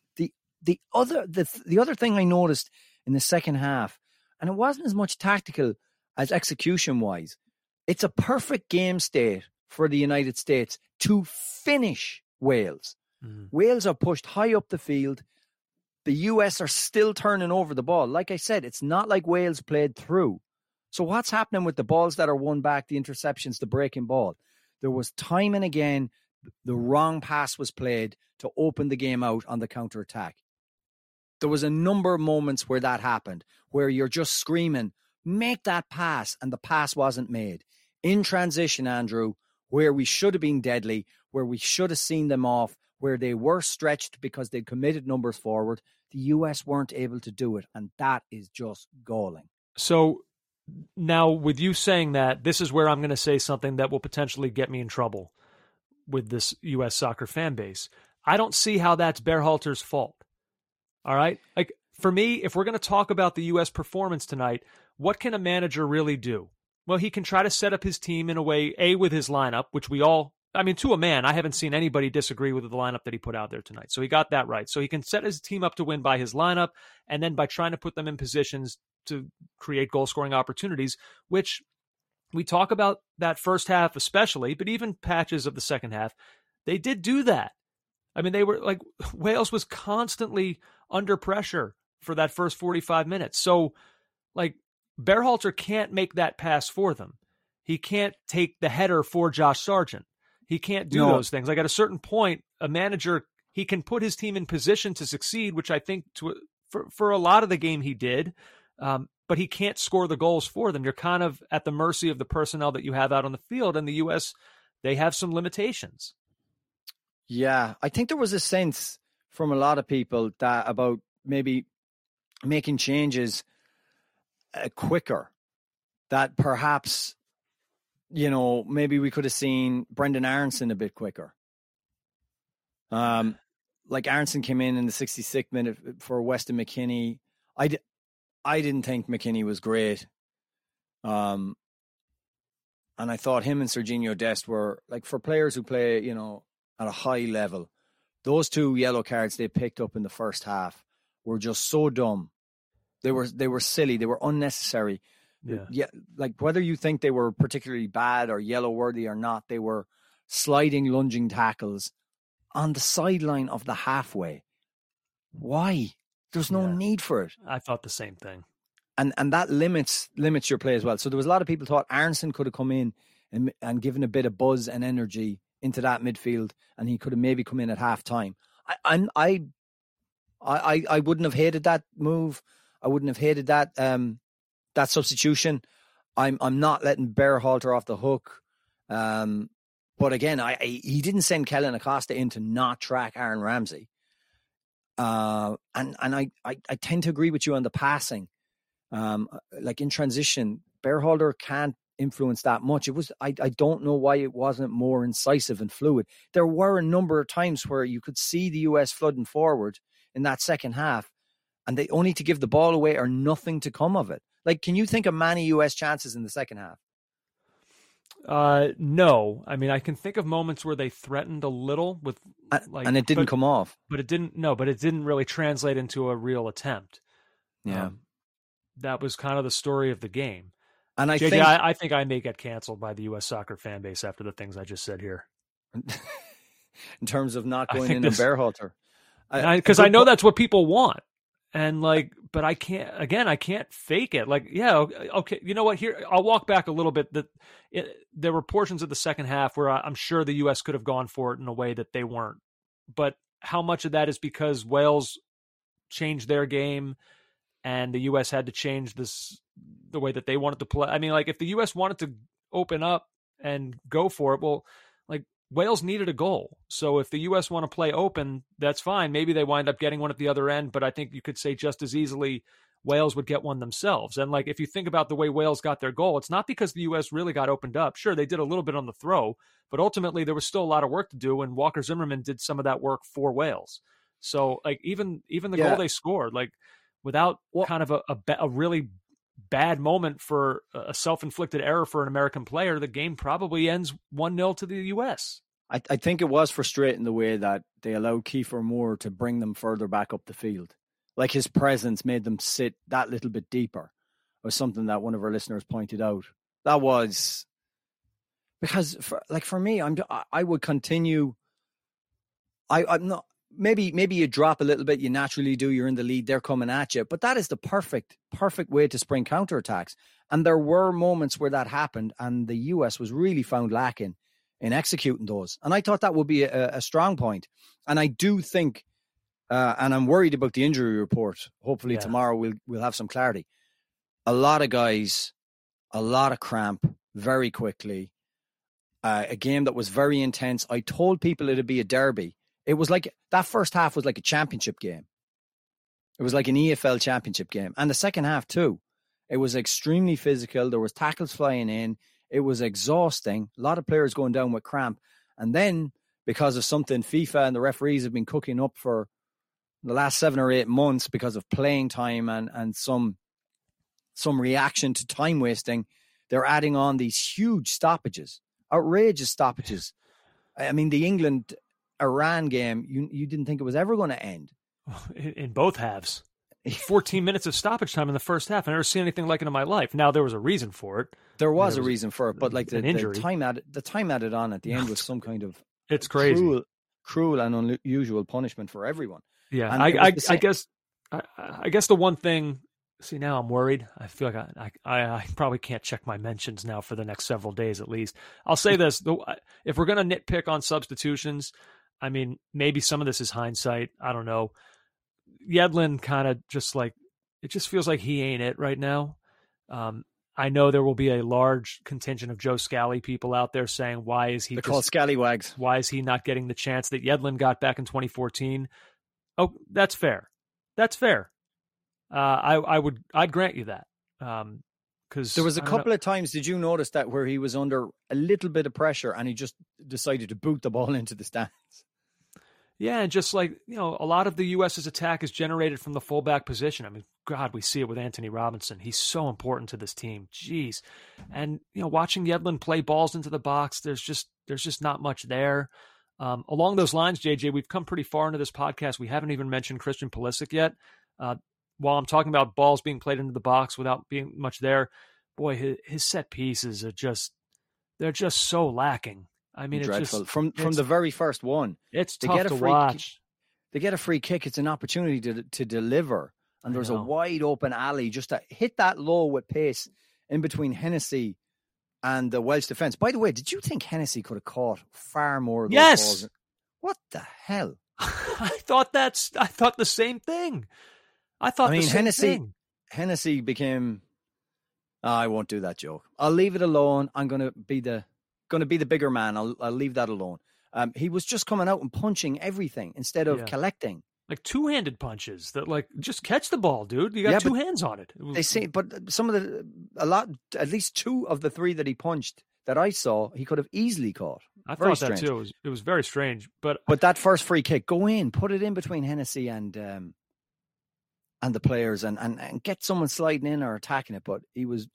The other thing I noticed in the second half, and it wasn't as much tactical as execution wise, it's a perfect game state for the United States to finish Wales. Wales are pushed high up the field. The US are still turning over the ball. Like I said, it's not like Wales played through. So what's happening with the balls that are won back, the interceptions, the breaking ball? There was time and again, the wrong pass was played to open the game out on the counter-attack. There was a number of moments where that happened, where you're just screaming, make that pass, and the pass wasn't made. In transition, Andrew, where we should have been deadly, where we should have seen them off, where they were stretched because they'd committed numbers forward, the US weren't able to do it, and that is just galling. So now with you saying that, this is where I'm going to say something that will potentially get me in trouble with this US soccer fan base. I don't see how that's Berhalter's fault. All right? For me, if we're going to talk about the US performance tonight, what can a manager really do? Well, he can try to set up his team in a way, with his lineup, which to a man, I haven't seen anybody disagree with the lineup that he put out there tonight. So he got that right. So he can set his team up to win by his lineup, and then by trying to put them in positions to create goal-scoring opportunities, which we talk about that first half especially, but even patches of the second half, they did do that. I mean, they were like, Wales was constantly under pressure for that first 45 minutes. So, like, Berhalter can't make that pass for them. He can't take the header for Josh Sargent. He can't do those things. Like, at a certain point, a manager, he can put his team in position to succeed, which I think for a lot of the game he did, but he can't score the goals for them. You're kind of at the mercy of the personnel that you have out on the field, and the U.S., they have some limitations. Yeah, I think there was a sense from a lot of people that about maybe making changes quicker, that perhaps, maybe we could have seen Brendan Aronson a bit quicker. Like Aronson came in the 66th minute for Weston McKennie. I didn't think McKennie was great. And I thought him and Serginho Dest were, like, for players who play, at a high level, those 2 yellow cards they picked up in the first half were just so dumb. They were silly. They were unnecessary. Yeah, like, whether you think they were particularly bad or yellow worthy or not, they were sliding, lunging tackles on the sideline of the halfway. Why? There's no need for it. I thought the same thing. And that limits your play as well. So there was a lot of people thought Aronson could have come in and given a bit of buzz and energy into that midfield, and he could have maybe come in at half time. I wouldn't have hated that move. I wouldn't have hated that that substitution. I'm not letting Berhalter off the hook. But again, he didn't send Kellyn Acosta in to not track Aaron Ramsey. And I tend to agree with you on the passing. Like in transition, Berhalter can't influence that much. I don't know why it wasn't more incisive and fluid. There were a number of times where you could see the US flooding forward in that second half, and they only to give the ball away or nothing to come of it. Like, can you think of many US chances in the second half? No. I mean, I can think of moments where they threatened a little with, like, and it didn't come off. But it didn't really translate into a real attempt. Yeah. That was kind of the story of the game. And I think I may get canceled by the U.S. soccer fan base after the things I just said here. In terms of not going into Berhalter. Because I know that's what people want. And like, but I can't fake it. Like, yeah, okay. You know what? Here, I'll walk back a little bit. There were portions of the second half where I'm sure the U.S. could have gone for it in a way that they weren't. But how much of that is because Wales changed their game and the U.S. had to change the way that they wanted to play? I mean, like, if the U.S. wanted to open up and go for it, well, like, Wales needed a goal. So if the U.S. want to play open, that's fine. Maybe they wind up getting one at the other end, but I think you could say just as easily Wales would get one themselves. And like, if you think about the way Wales got their goal, it's not because the U.S. really got opened up. Sure, they did a little bit on the throw, but ultimately there was still a lot of work to do, and Walker Zimmerman did some of that work for Wales. So like, even the goal they scored, like, without kind of a really bad moment for a self-inflicted error for an American player, the game probably ends 1-0 to the U.S. I think it was frustrating the way that they allowed Kiefer Moore to bring them further back up the field. Like, his presence made them sit that little bit deeper, was something that one of our listeners pointed out. That was because for me, I would continue. I'm not. Maybe you drop a little bit. You naturally do. You're in the lead. They're coming at you. But that is the perfect way to spring counterattacks. And there were moments where that happened, and the US was really found lacking in executing those. And I thought that would be a strong point. And I do think, and I'm worried about the injury report. Hopefully tomorrow we'll have some clarity. A lot of guys, a lot of cramp very quickly. A game that was very intense. I told people it'd be a derby. It was like, that first half was like a championship game. It was like an EFL championship game. And the second half too. It was extremely physical. There was tackles flying in. It was exhausting. A lot of players going down with cramp. And then, because of something FIFA and the referees have been cooking up for the last 7 or 8 months because of playing time and some reaction to time wasting, they're adding on these huge stoppages, outrageous stoppages. I mean, the England-Iran game, you didn't think it was ever going to end. In both halves. 14 minutes of stoppage time in the first half. I've never seen anything like it in my life. Now, there was a reason for it. There was a reason for it, but like the injury. the time added on at the end was some kind of it's crazy, cruel and unusual punishment for everyone. Yeah, I guess the one thing. See, now I'm worried. I feel like I probably can't check my mentions now for the next several days at least. I'll say this: if we're going to nitpick on substitutions, I mean, maybe some of this is hindsight. I don't know. Yedlin kind of just like, it just feels like he ain't it right now. I know there will be a large contingent of Joe Scally people out there saying, why is he called scallywags? Why is he not getting the chance that Yedlin got back in 2014? Oh, that's fair. That's fair. I'd grant you that. Because there was a couple of times, did you notice that, where he was under a little bit of pressure and he just decided to boot the ball into the stands? Yeah, and just like, a lot of the U.S.'s attack is generated from the fullback position. I mean, God, we see it with Anthony Robinson. He's so important to this team. Jeez. And, watching Yedlin play balls into the box, there's just not much there. Along those lines, JJ, we've come pretty far into this podcast. We haven't even mentioned Christian Pulisic yet. While I'm talking about balls being played into the box without being much there, boy, his set pieces they're just so lacking. I mean, dreadful. It's just, from the very first one. It's tough to watch. They get a free kick. It's an opportunity to deliver. And there's a wide open alley just to hit that low with pace in between Hennessy and the Welsh defence. By the way, did you think Hennessy could have caught far more of those balls? What the hell? I thought the same thing. Hennessy became, I won't do that joke. I'll leave it alone. I'm going to be the bigger man. I'll leave that alone. He was just coming out and punching everything instead of collecting. Like two-handed punches that, like, just catch the ball, dude. You got two hands on it. They say, but at least two of the three that he punched that I saw, he could have easily caught. I thought that too. It was very strange. But that first free kick, go in, put it in between Hennessy and the players, and get someone sliding in or attacking it. But he was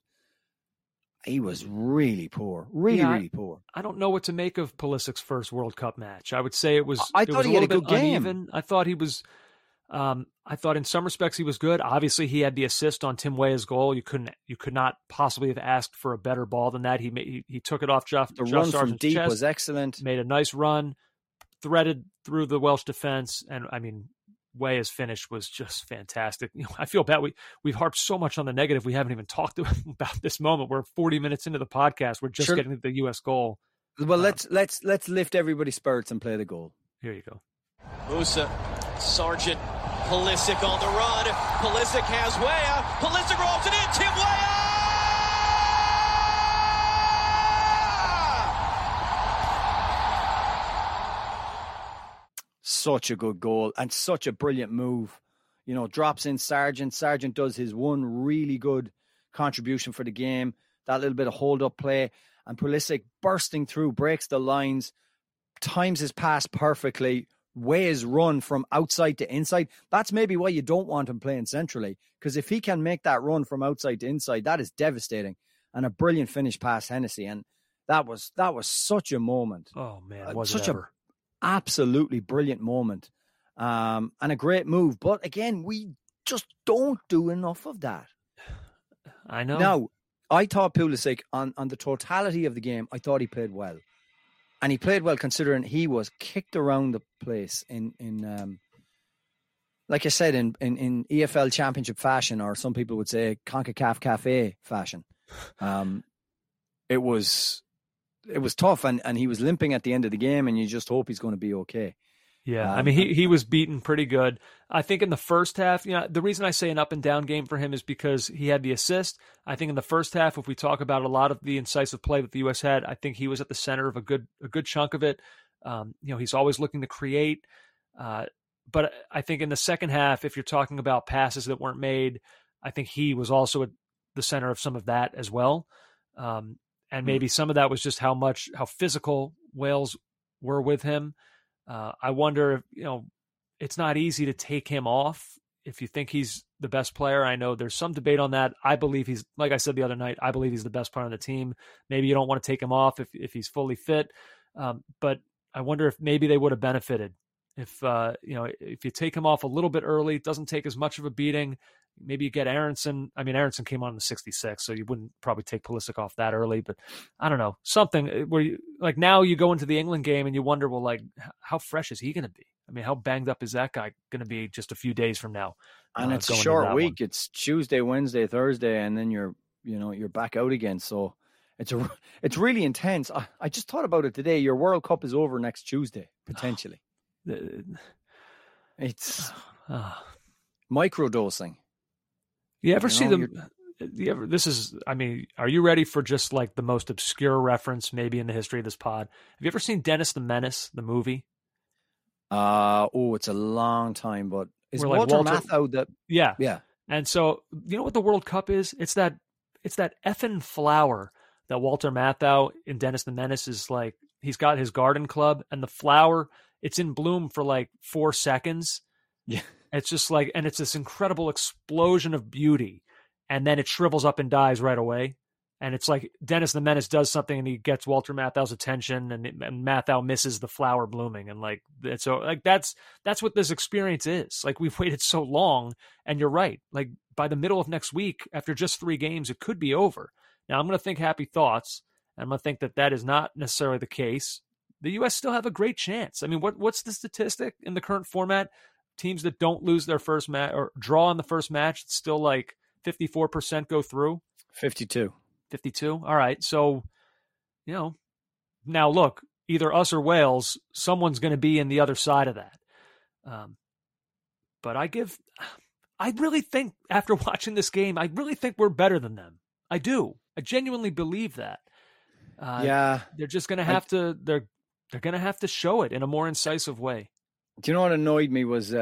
really poor, really poor. I don't know what to make of Pulisic's first World Cup match. I would say it was. I thought he had a good game. Uneven. I thought he was. I thought in some respects he was good. Obviously, he had the assist on Tim Weah's goal. You could not possibly have asked for a better ball than that. He took it off Josh. The run Sargent's from deep chest, was excellent. Made a nice run, threaded through the Welsh defense, and I mean, Weah's finish was just fantastic. I feel bad. We've harped so much on the negative. We haven't even talked about this moment. We're 40 minutes into the podcast. We're just getting to the U.S. goal. Well, let's lift everybody's spirits and play the goal. Here you go. Musa, Sargent, Pulisic on the run. Pulisic has Weah. Pulisic rolls it in. Tim Weah! Such a good goal and such a brilliant move. Drops in Sargent. Sargent does his one really good contribution for the game. That little bit of hold-up play. And Pulisic bursting through, breaks the lines, times his pass perfectly. Weah's run from outside to inside. That's maybe why you don't want him playing centrally. Because if he can make that run from outside to inside, that is devastating. And a brilliant finish past Hennessy. And that was such a moment. Oh, man. Was such it ever? Absolutely brilliant moment, and a great move. But again, we just don't do enough of that. I know. Now, I thought Pulisic on the totality of the game, I thought he played well, and he played well considering he was kicked around the place in like I said, in EFL Championship fashion, or some people would say CONCACAF Cafe fashion. It was tough, and he was limping at the end of the game, and you just hope he's going to be okay. Yeah, I mean, he was beaten pretty good. I think in the first half, the reason I say an up and down game for him is because he had the assist. I think in the first half, if we talk about a lot of the incisive play that the U.S. had, I think he was at the center of a good chunk of it. He's always looking to create. But I think in the second half, if you're talking about passes that weren't made, I think he was also at the center of some of that as well. And maybe some of that was just how physical Wales were with him. I wonder if, it's not easy to take him off if you think he's the best player, I know there's some debate on that. I believe he's, like I said the other night, I believe he's the best player on the team. Maybe you don't want to take him off if he's fully fit. But I wonder if maybe they would have benefited if you take him off a little bit early, it doesn't take as much of a beating. Maybe you get Aronson. I mean, Aronson came on in the 66, so you wouldn't probably take Pulisic off that early. But I don't know, something where you, like, now you go into the England game and you wonder, well, like, how fresh is he going to be? I mean, how banged up is that guy going to be just a few days from now? And it's a short week. One. It's Tuesday, Wednesday, Thursday, and then you're back out again. So it's really intense. I just thought about it today. Your World Cup is over next Tuesday, potentially. It's microdosing. You ever see them? Are you ready for just like the most obscure reference maybe in the history of this pod? Have you ever seen Dennis the Menace, the movie? It's a long time, but is Walter Matthau that? Yeah. And so, you know what the World Cup is? It's that effing flower that Walter Matthau in Dennis the Menace is like. He's got his garden club, and the flower, it's in bloom for like 4 seconds. Yeah. It's just like, and it's this incredible explosion of beauty. And then it shrivels up and dies right away. And it's like Dennis the Menace does something and he gets Walter Matthau's attention, and Matthau misses the flower blooming. And like, so like, that's what this experience is. Like, we've waited so long, and you're right. Like, by the middle of next week, after just 3 games, it could be over. Now I'm going to think happy thoughts. I'm going to think that is not necessarily the case. The U.S. still have a great chance. I mean, what's the statistic in the current format? Teams that don't lose their first match or draw in the first match, it's still like 54% go through. 52. All right. So, now look, either us or Wales, someone's going to be in the other side of that. But I really think after watching this game, I really think we're better than them. I do. I genuinely believe that. They're just going to have to. They're going to have to show it in a more incisive way. Do you know what annoyed me was,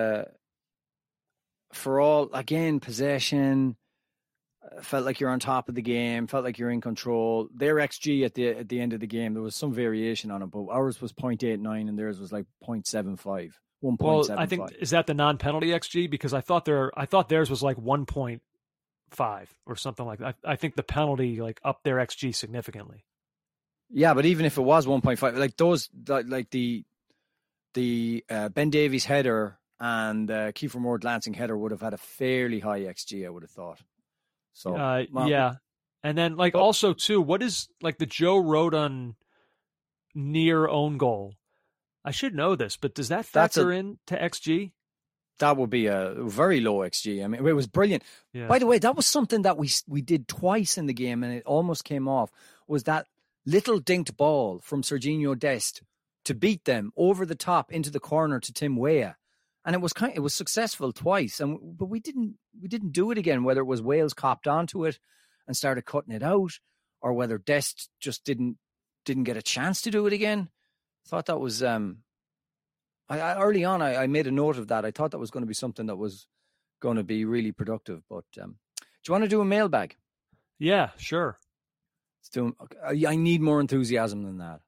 for all again possession, felt like you're on top of the game, felt like you're in control. Their XG at the end of the game, there was some variation on it, but ours was 0.89 and theirs was like 0.75, 1.75. Well, I think is that the non-penalty XG, because I thought theirs was like 1.5 or something like that. I think the penalty like upped their XG significantly. Yeah, but even if it was 1.5, like those, like the Ben Davies header and Kiefer Moore Lansing header would have had a fairly high XG, I would have thought. So yeah, and then like also too, what is like the Joe Rodon near own goal? I should know this, but does that factor in to XG? That would be a very low XG. I mean, it was brilliant. Yeah. By the way, that was something that we did twice in the game, and it almost came off. Was that little dinked ball from Serginho Dest to beat them over the top into the corner to Tim Weah, and it was successful twice. But we didn't do it again. Whether it was Wales copped onto it and started cutting it out, or whether Dest just didn't get a chance to do it again. I thought that was early on. I made a note of that. I thought that was going to be something that was going to be really productive. But do you want to do a mailbag? Yeah, sure. I need more enthusiasm than that.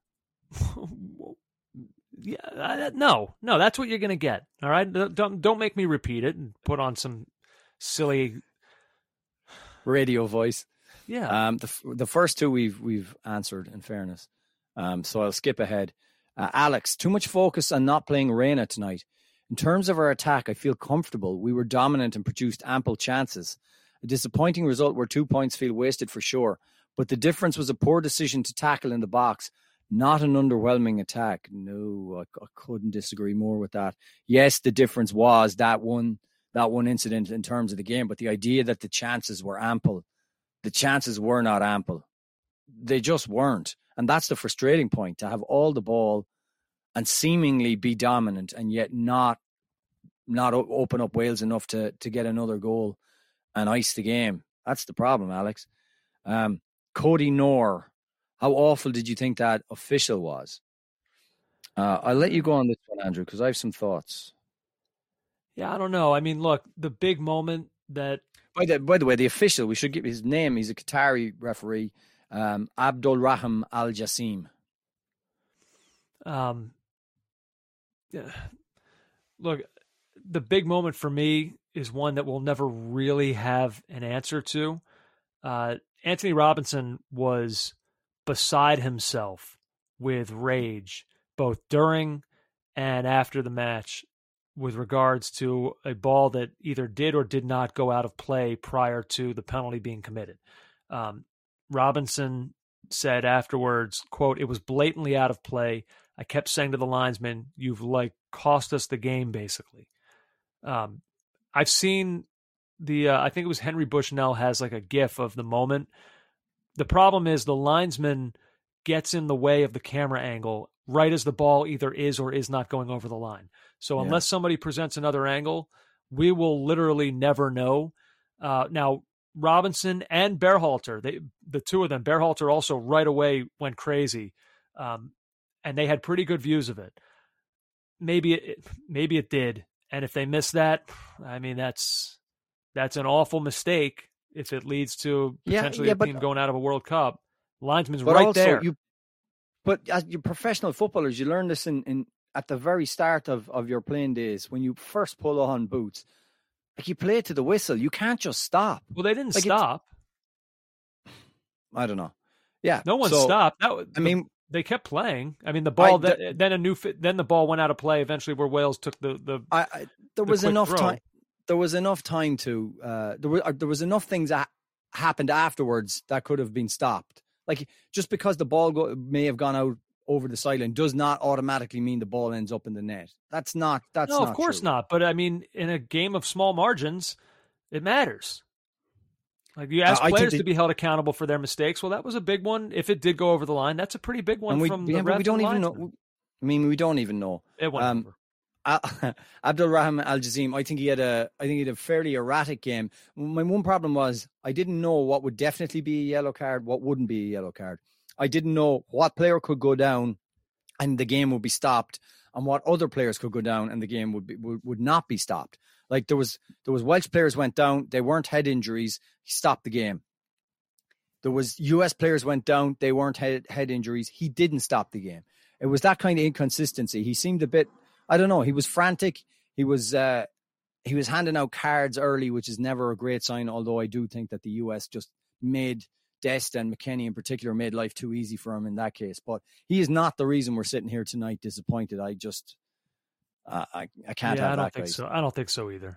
Yeah, no, that's what you're going to get. All right, don't make me repeat it and put on some silly radio voice. Yeah. The first two we've answered, in fairness. So I'll skip ahead. Alex, too much focus on not playing Reina tonight. In terms of our attack, I feel comfortable. We were dominant and produced ample chances. A disappointing result where 2 points feel wasted for sure. But the difference was a poor decision to tackle in the box, not an underwhelming attack. No, I couldn't disagree more with that. Yes, the difference was that one incident in terms of the game, but the idea that the chances were ample, the chances were not ample. They just weren't. And that's the frustrating point, to have all the ball and seemingly be dominant and yet not open up Wales enough to get another goal and ice the game. That's the problem, Alex. Cody Noor, how awful did you think that official was? I'll let you go on this one, Andrew, because I have some thoughts. Yeah, I don't know. I mean, look, the big moment that... By the way, the official, we should give his name. He's a Qatari referee, Abdul Rahim Al Jassim. Look, the big moment for me is one that we'll never really have an answer to. Anthony Robinson was beside himself with rage, both during and after the match, with regards to a ball that either did or did not go out of play prior to the penalty being committed. Robinson said afterwards, quote, "It was blatantly out of play. I kept saying to the linesman, you've cost us the game, basically." I've seen I think it was Henry Bushnell has a GIF of the moment. The problem is the linesman gets in the way of the camera angle right as the ball either is or is not going over the line. So unless somebody presents another angle, we will literally never know. Now, Robinson and Berhalter, the two of them, Berhalter also right away went crazy, and they had pretty good views of it. Maybe it did, and if they missed that, I mean that's an awful mistake if it leads to potentially a team going out of a World Cup. Linesman's right also, there. But as you professional footballers, you learn this in at the very start of your playing days when you first pull on boots. You play to the whistle. You can't just stop. Well, they didn't stop. I don't know. Yeah, no one stopped. They kept playing. I mean, the ball then the ball went out of play eventually, where Wales took there was enough time. There was enough time to there was enough things that happened afterwards that could have been stopped. Just because the ball may have gone out over the sideline does not automatically mean the ball ends up in the net. That's not of course true. Not. But I mean, in a game of small margins, it matters. You ask players to be held accountable for their mistakes. Well, that was a big one. If it did go over the line, that's a pretty big one from the refs. We don't even know. I mean, we don't even know. It went over. Abdulrahman Al-Jazim, I think he had a fairly erratic game. My one problem was I didn't know what would definitely be a yellow card, what wouldn't be a yellow card. I didn't know what player could go down and the game would be stopped, and what other players could go down and the game would not be stopped. There was Welsh players went down, they weren't head injuries, he stopped the game. There was US players went down, they weren't head injuries, he didn't stop the game. It was that kind of inconsistency. He seemed a bit, I don't know, he was frantic. He was handing out cards early, which is never a great sign, although I do think that the US just made Dest and McKennie in particular made life too easy for him in that case. But he is not the reason we're sitting here tonight disappointed. I just I can't have that. I don't think so. I don't think so either.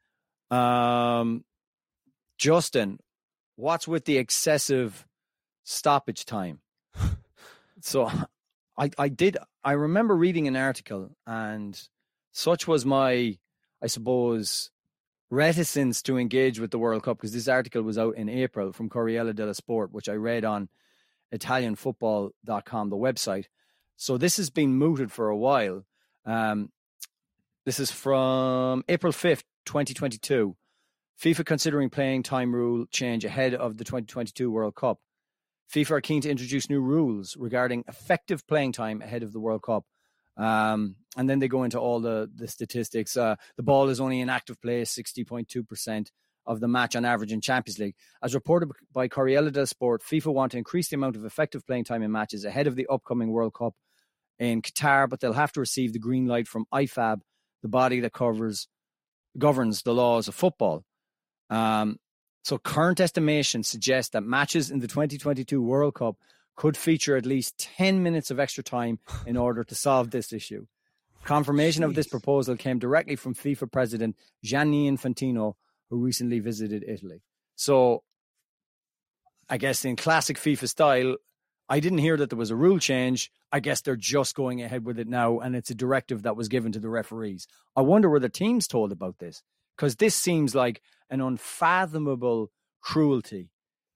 Justin, what's with the excessive stoppage time? So I remember reading an article, and such was my, I suppose, reticence to engage with the World Cup, because this article was out in April from Corriere dello Sport, which I read on italianfootball.com, the website. So this has been mooted for a while. This is from April 5th, 2022. FIFA considering playing time rule change ahead of the 2022 World Cup. FIFA are keen to introduce new rules regarding effective playing time ahead of the World Cup. And then they go into all the statistics. The ball is only in active play 60.2% of the match on average in Champions League. As reported by Corriere dello Sport, FIFA want to increase the amount of effective playing time in matches ahead of the upcoming World Cup in Qatar, but they'll have to receive the green light from IFAB, the body that governs the laws of football. So current estimations suggest that matches in the 2022 World Cup could feature at least 10 minutes of extra time in order to solve this issue. Confirmation of this proposal came directly from FIFA president Gianni Infantino, who recently visited Italy. So I guess in classic FIFA style, I didn't hear that there was a rule change. I guess they're just going ahead with it now, and it's a directive that was given to the referees. I wonder were the teams told about this, because this seems like an unfathomable cruelty.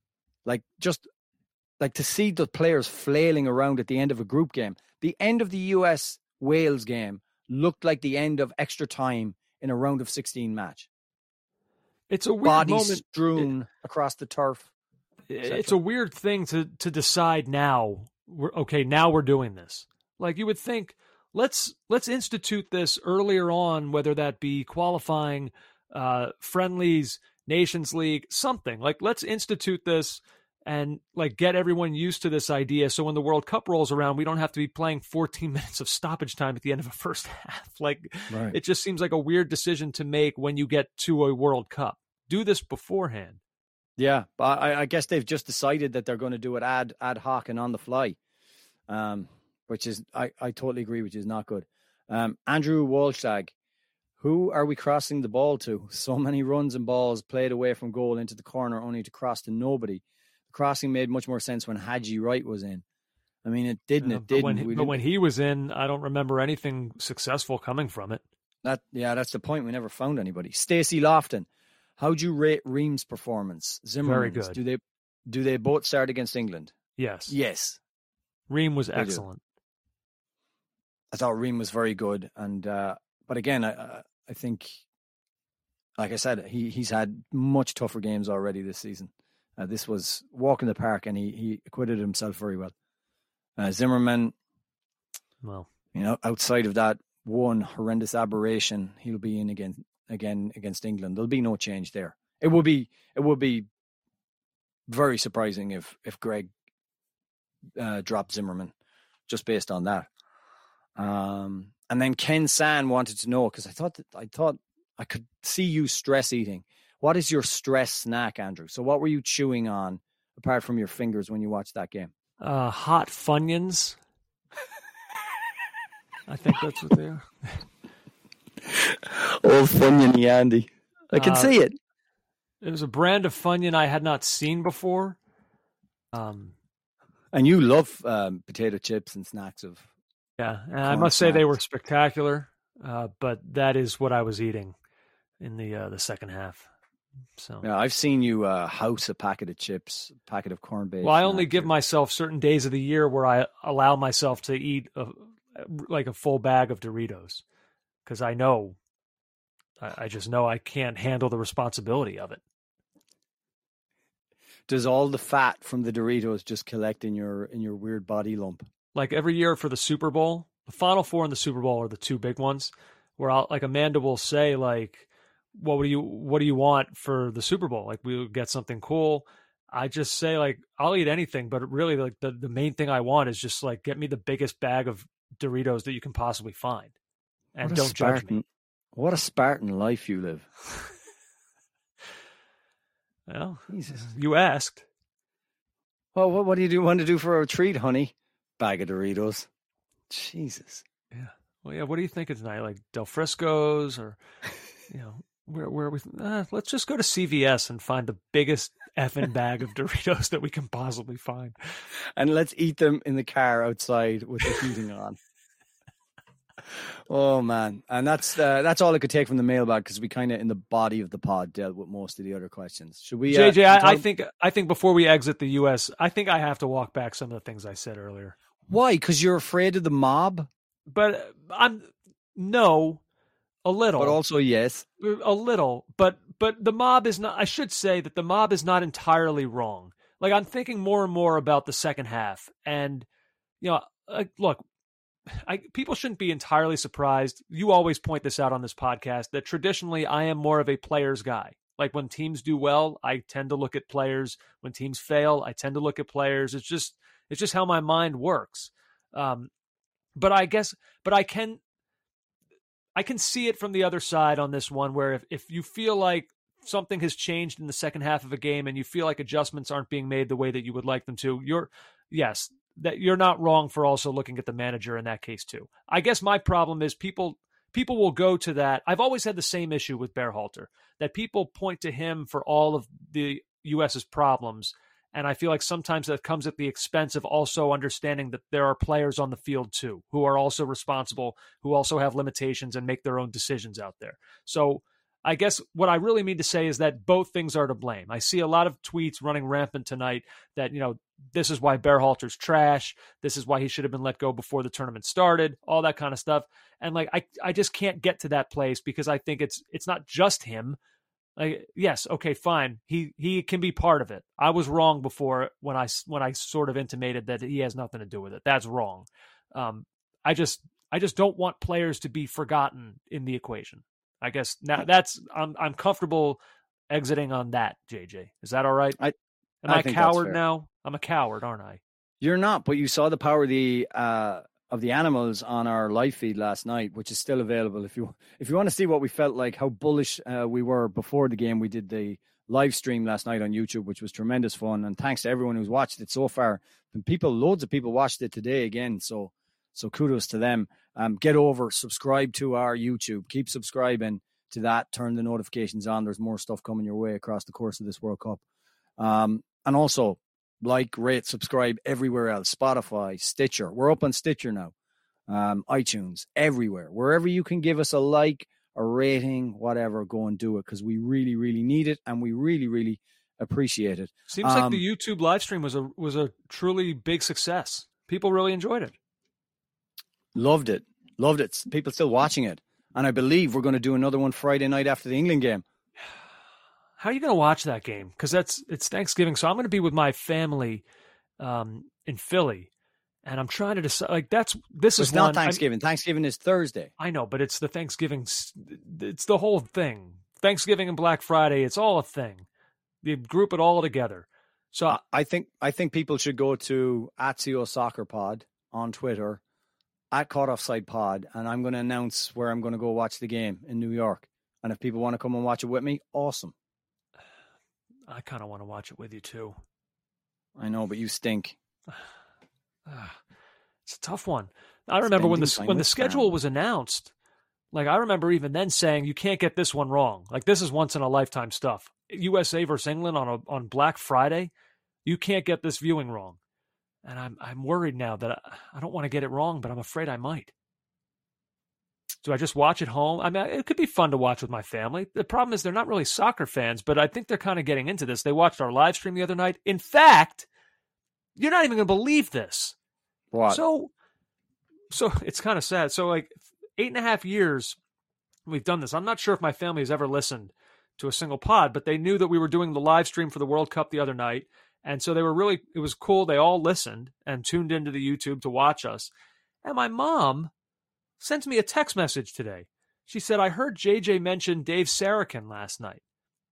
To see the players flailing around at the end of a group game. The end of the US-Wales game looked like the end of extra time in a round of 16 match. It's a weird bodies moment strewn across the turf. It's a weird thing to decide now. Now we're doing this. You would think, let's institute this earlier on, whether that be qualifying, friendlies, Nations League, something. Let's institute this and like get everyone used to this idea. So when the World Cup rolls around, we don't have to be playing 14 minutes of stoppage time at the end of a first half. Like It just seems like a weird decision to make when you get to a World Cup. Do this beforehand. Yeah, but I guess they've just decided that they're going to do it ad hoc and on the fly, which is, I totally agree, which is not good. Andrew Walshag, who are we crossing the ball to? So many runs and balls played away from goal into the corner only to cross to nobody. The crossing made much more sense when Haji Wright was in. I mean, it didn't. Yeah, it didn't. But when he was in, I don't remember anything successful coming from it. That's the point. We never found anybody. Stacey Lofton, how'd you rate Ream's performance? Zimmerman's, very good. Do they both start against England? Yes. Ream was excellent. I thought Ream was very good, and but again, I think, like I said, he's had much tougher games already this season. This was walk in the park, and he acquitted himself very well. Zimmerman, well, outside of that one horrendous aberration, he'll be in again against England. There'll be no change there. It would be very surprising if Greg dropped Zimmerman just based on that. And then Ken San wanted to know, because I thought I could see you stress eating. What is your stress snack, Andrew? So what were you chewing on apart from your fingers when you watched that game? Hot Funyuns. I think that's what they are. Old Funyun Andy. I can see it. It was a brand of Funyun I had not seen before. And you love potato chips and snacks of. Yeah, and I must say they were spectacular, but that is what I was eating in the second half. So yeah, I've seen you house a packet of chips, a packet of corn-based. Well, I only give myself certain days of the year where I allow myself to eat like a full bag of Doritos, because I just know I can't handle the responsibility of it. Does all the fat from the Doritos just collect in your weird body lump? Like every year for the Super Bowl, the Final Four and the Super Bowl are the two big ones, where like Amanda will say, like, what do you want for the Super Bowl? Like, we'll get something cool. I just say, like, I'll eat anything, but really, like, the main thing I want is just like, get me the biggest bag of Doritos that you can possibly find, and don't judge me. What a Spartan life you live. Well, Jesus. You asked. Well, what do you want to do for a treat, honey? Bag of Doritos. Jesus. Yeah. Well, yeah. What do you think tonight? Like Del Frisco's, or where we? Let's just go to CVS and find the biggest effing bag of Doritos that we can possibly find, and let's eat them in the car outside with the heating on. Oh man, and that's all I could take from the mailbag, because we kind of in the body of the pod dealt with most of the other questions. Should we, JJ? I think before we exit the U.S., I think I have to walk back some of the things I said earlier. Why? Because you're afraid of the mob? But a little, but also yes, a little. But the mob is not. I should say that the mob is not entirely wrong. Like, I'm thinking more and more about the second half, and look. People shouldn't be entirely surprised. You always point this out on this podcast, that traditionally I am more of a players guy. Like, when teams do well, I tend to look at players. When teams fail, I tend to look at players. It's just how my mind works. But I can see it from the other side on this one, where if you feel like something has changed in the second half of a game and you feel like adjustments aren't being made the way that you would like them to, that you're not wrong for also looking at the manager in that case too. I guess my problem is people will go to that. I've always had the same issue with Berhalter, that people point to him for all of the US's problems. And I feel like sometimes that comes at the expense of also understanding that there are players on the field too, who are also responsible, who also have limitations and make their own decisions out there. So I guess what I really mean to say is that both things are to blame. I see a lot of tweets running rampant tonight that, this is why Berhalter's trash. This is why he should have been let go before the tournament started, all that kind of stuff. And like, I just can't get to that place, because I think it's not just him. Like, yes, okay, fine. He can be part of it. I was wrong before when I sort of intimated that he has nothing to do with it. That's wrong. I just don't want players to be forgotten in the equation. I guess now I'm comfortable exiting on that, JJ. Is that all right? Am I a coward now? I'm a coward, aren't I? You're not, but you saw the power of the animals on our live feed last night, which is still available. If you want to see what we felt like, how bullish we were before the game, we did the live stream last night on YouTube, which was tremendous fun. And thanks to everyone who's watched it so far. And loads of people watched it today again. So kudos to them. Get over, subscribe to our YouTube. Keep subscribing to that. Turn the notifications on. There's more stuff coming your way across the course of this World Cup. And also, like, rate, subscribe everywhere else. Spotify, Stitcher. We're up on Stitcher now. iTunes, everywhere. Wherever you can give us a like, a rating, whatever, go and do it, because we really, really need it, and we really, really appreciate it. Seems like the YouTube live stream was a truly big success. People really enjoyed it. Loved it. People still watching it. And I believe we're going to do another one Friday night after the England game. How are you going to watch that game? Because it's Thanksgiving, so I'm going to be with my family in Philly, and I'm trying to decide. Like it's not Thanksgiving. Thanksgiving is Thursday. I know, but it's the Thanksgiving. It's the whole thing. Thanksgiving and Black Friday. It's all a thing. You group it all together. So I think people should go to @CO Soccer Pod on Twitter, @Caught Offside Pod, and I'm going to announce where I'm going to go watch the game in New York. And if people want to come and watch it with me, awesome. I kind of want to watch it with you too. I know, but you stink. It's a tough one. I remember when the schedule was announced, like I remember even then saying you can't get this one wrong. Like this is once in a lifetime stuff. USA versus England on Black Friday, you can't get this viewing wrong. And I'm worried now that I don't want to get it wrong, but I'm afraid I might. Do I just watch at home? I mean, it could be fun to watch with my family. The problem is they're not really soccer fans, but I think they're kind of getting into this. They watched our live stream the other night. In fact, you're not even going to believe this. What? So it's kind of sad. So like 8.5 years we've done this. I'm not sure if my family has ever listened to a single pod, but they knew that we were doing the live stream for the World Cup the other night. And so it was cool. They all listened and tuned into the YouTube to watch us. And my mom sent me a text message today. She said, I heard JJ mention Dave Sarakin last night.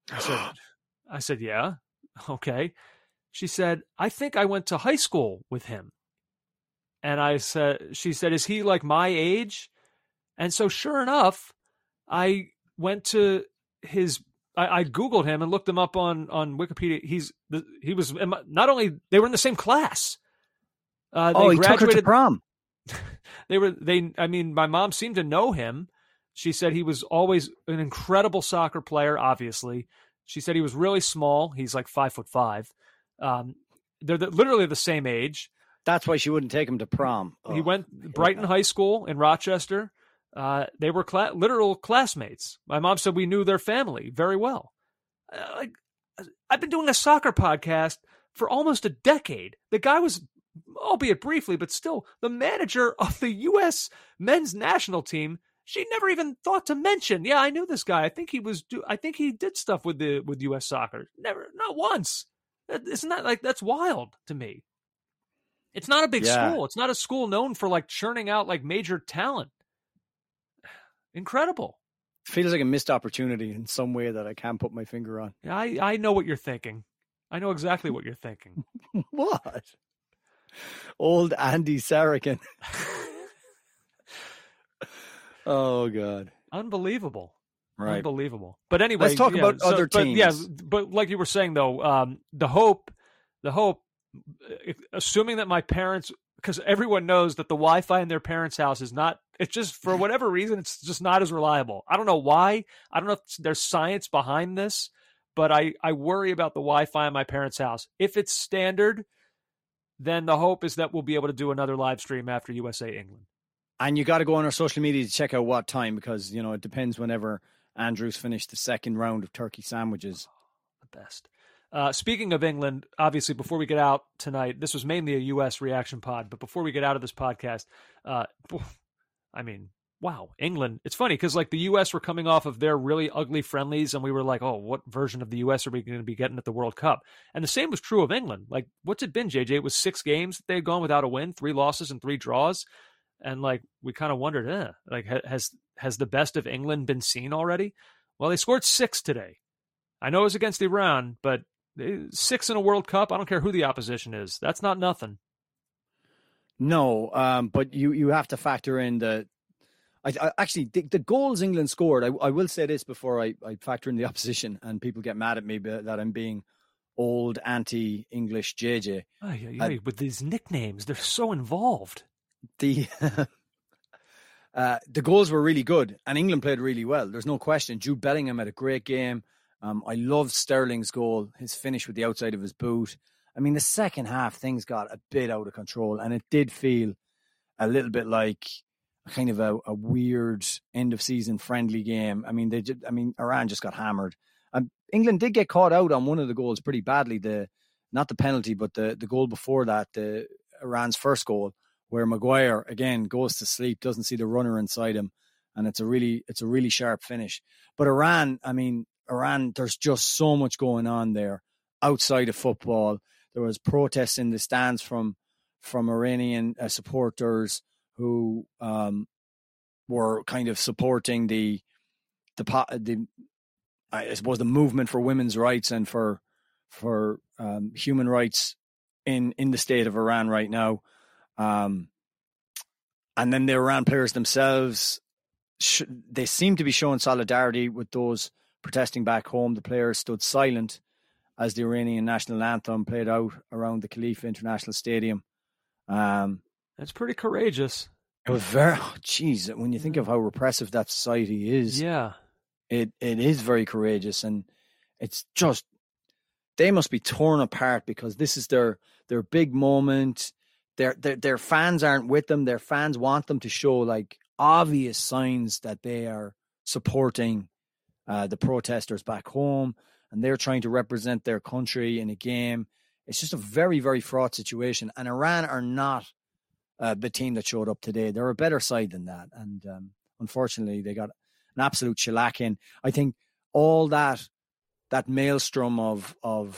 I said, yeah, okay. She said, I think I went to high school with him. And she said, is he like my age? And so sure enough, I went to I Googled him and looked him up on Wikipedia. He was not only, they were in the same class. He took her to prom. My mom seemed to know him. She said he was always an incredible soccer player, obviously. She said he was really small. He's like 5'5". They're literally the same age. That's why she wouldn't take him to prom. He went Brighton High School in Rochester. They were literal classmates. My mom said we knew their family very well. I've been doing a soccer podcast for almost a decade. The guy was, albeit briefly, but still the manager of the U.S. men's national team. She never even thought to mention, yeah, I knew this guy. I think he did stuff with U.S. soccer. Never, not once. Isn't that that's wild to me? It's not a big school. It's not a school known for like churning out like major talent. Incredible. Feels like a missed opportunity in some way that I can't put my finger on. I know what you're thinking. I know exactly what you're thinking. What? Old Andy Sarakin. Oh, God. Unbelievable. Right. Unbelievable. But anyway. Let's talk about other teams. Yeah, but like you were saying, though, the hope, assuming that my parents, because everyone knows that the Wi-Fi in their parents' house is not, it's just, for whatever reason, it's just not as reliable. I don't know why. I don't know if there's science behind this, but I worry about the Wi-Fi in my parents' house. If it's standard, then the hope is that we'll be able to do another live stream after USA England. And you got to go on our social media to check out what time, because, it depends whenever Andrew's finished the second round of turkey sandwiches. The best. Speaking of England, obviously, before we get out tonight, this was mainly a U.S. reaction pod, but before we get out of this podcast, wow, England. It's funny because the U.S. were coming off of their really ugly friendlies, and we were like, oh, what version of the U.S. are we going to be getting at the World Cup? And the same was true of England. What's it been, JJ? It was 6 games that they had gone without a win, 3 losses and 3 draws. And we kind of wondered, has the best of England been seen already? Well, they scored 6 today. I know it was against Iran, but 6 in a World Cup. I don't care who the opposition is. That's not nothing. No, but you have to factor in the goals England scored. I will say this before I factor in the opposition, and people get mad at me that I'm being old anti-English JJ. With these nicknames, they're so involved. The goals were really good, and England played really well. There's no question. Jude Bellingham had a great game. I loved Sterling's goal, his finish with the outside of his boot. I mean, the second half, things got a bit out of control, and it did feel a little bit like kind of a weird end-of-season friendly game. I mean, Iran just got hammered. England did get caught out on one of the goals pretty badly. Not the penalty, but the goal before that, Iran's first goal, where Maguire again goes to sleep, doesn't see the runner inside him, and it's a really sharp finish. But Iran, there's just so much going on there outside of football. There was protests in the stands from Iranian supporters who were kind of supporting the I suppose the movement for women's rights and for human rights in the state of Iran right now. And then the Iran players themselves, they seem to be showing solidarity with those protesting back home. The players stood silent as the Iranian national anthem played out around the Khalifa International Stadium. That's pretty courageous. It was when you think of how repressive that society is. Yeah. It is very courageous, and it's just, they must be torn apart because this is their big moment. Their fans aren't with them. Their fans want them to show like obvious signs that they are supporting the protesters back home, and they're trying to represent their country in a game. It's just a very, very fraught situation, and Iran are not the team that showed up today. They're a better side than that, and unfortunately, they got an absolute shellacking. I think all that maelstrom of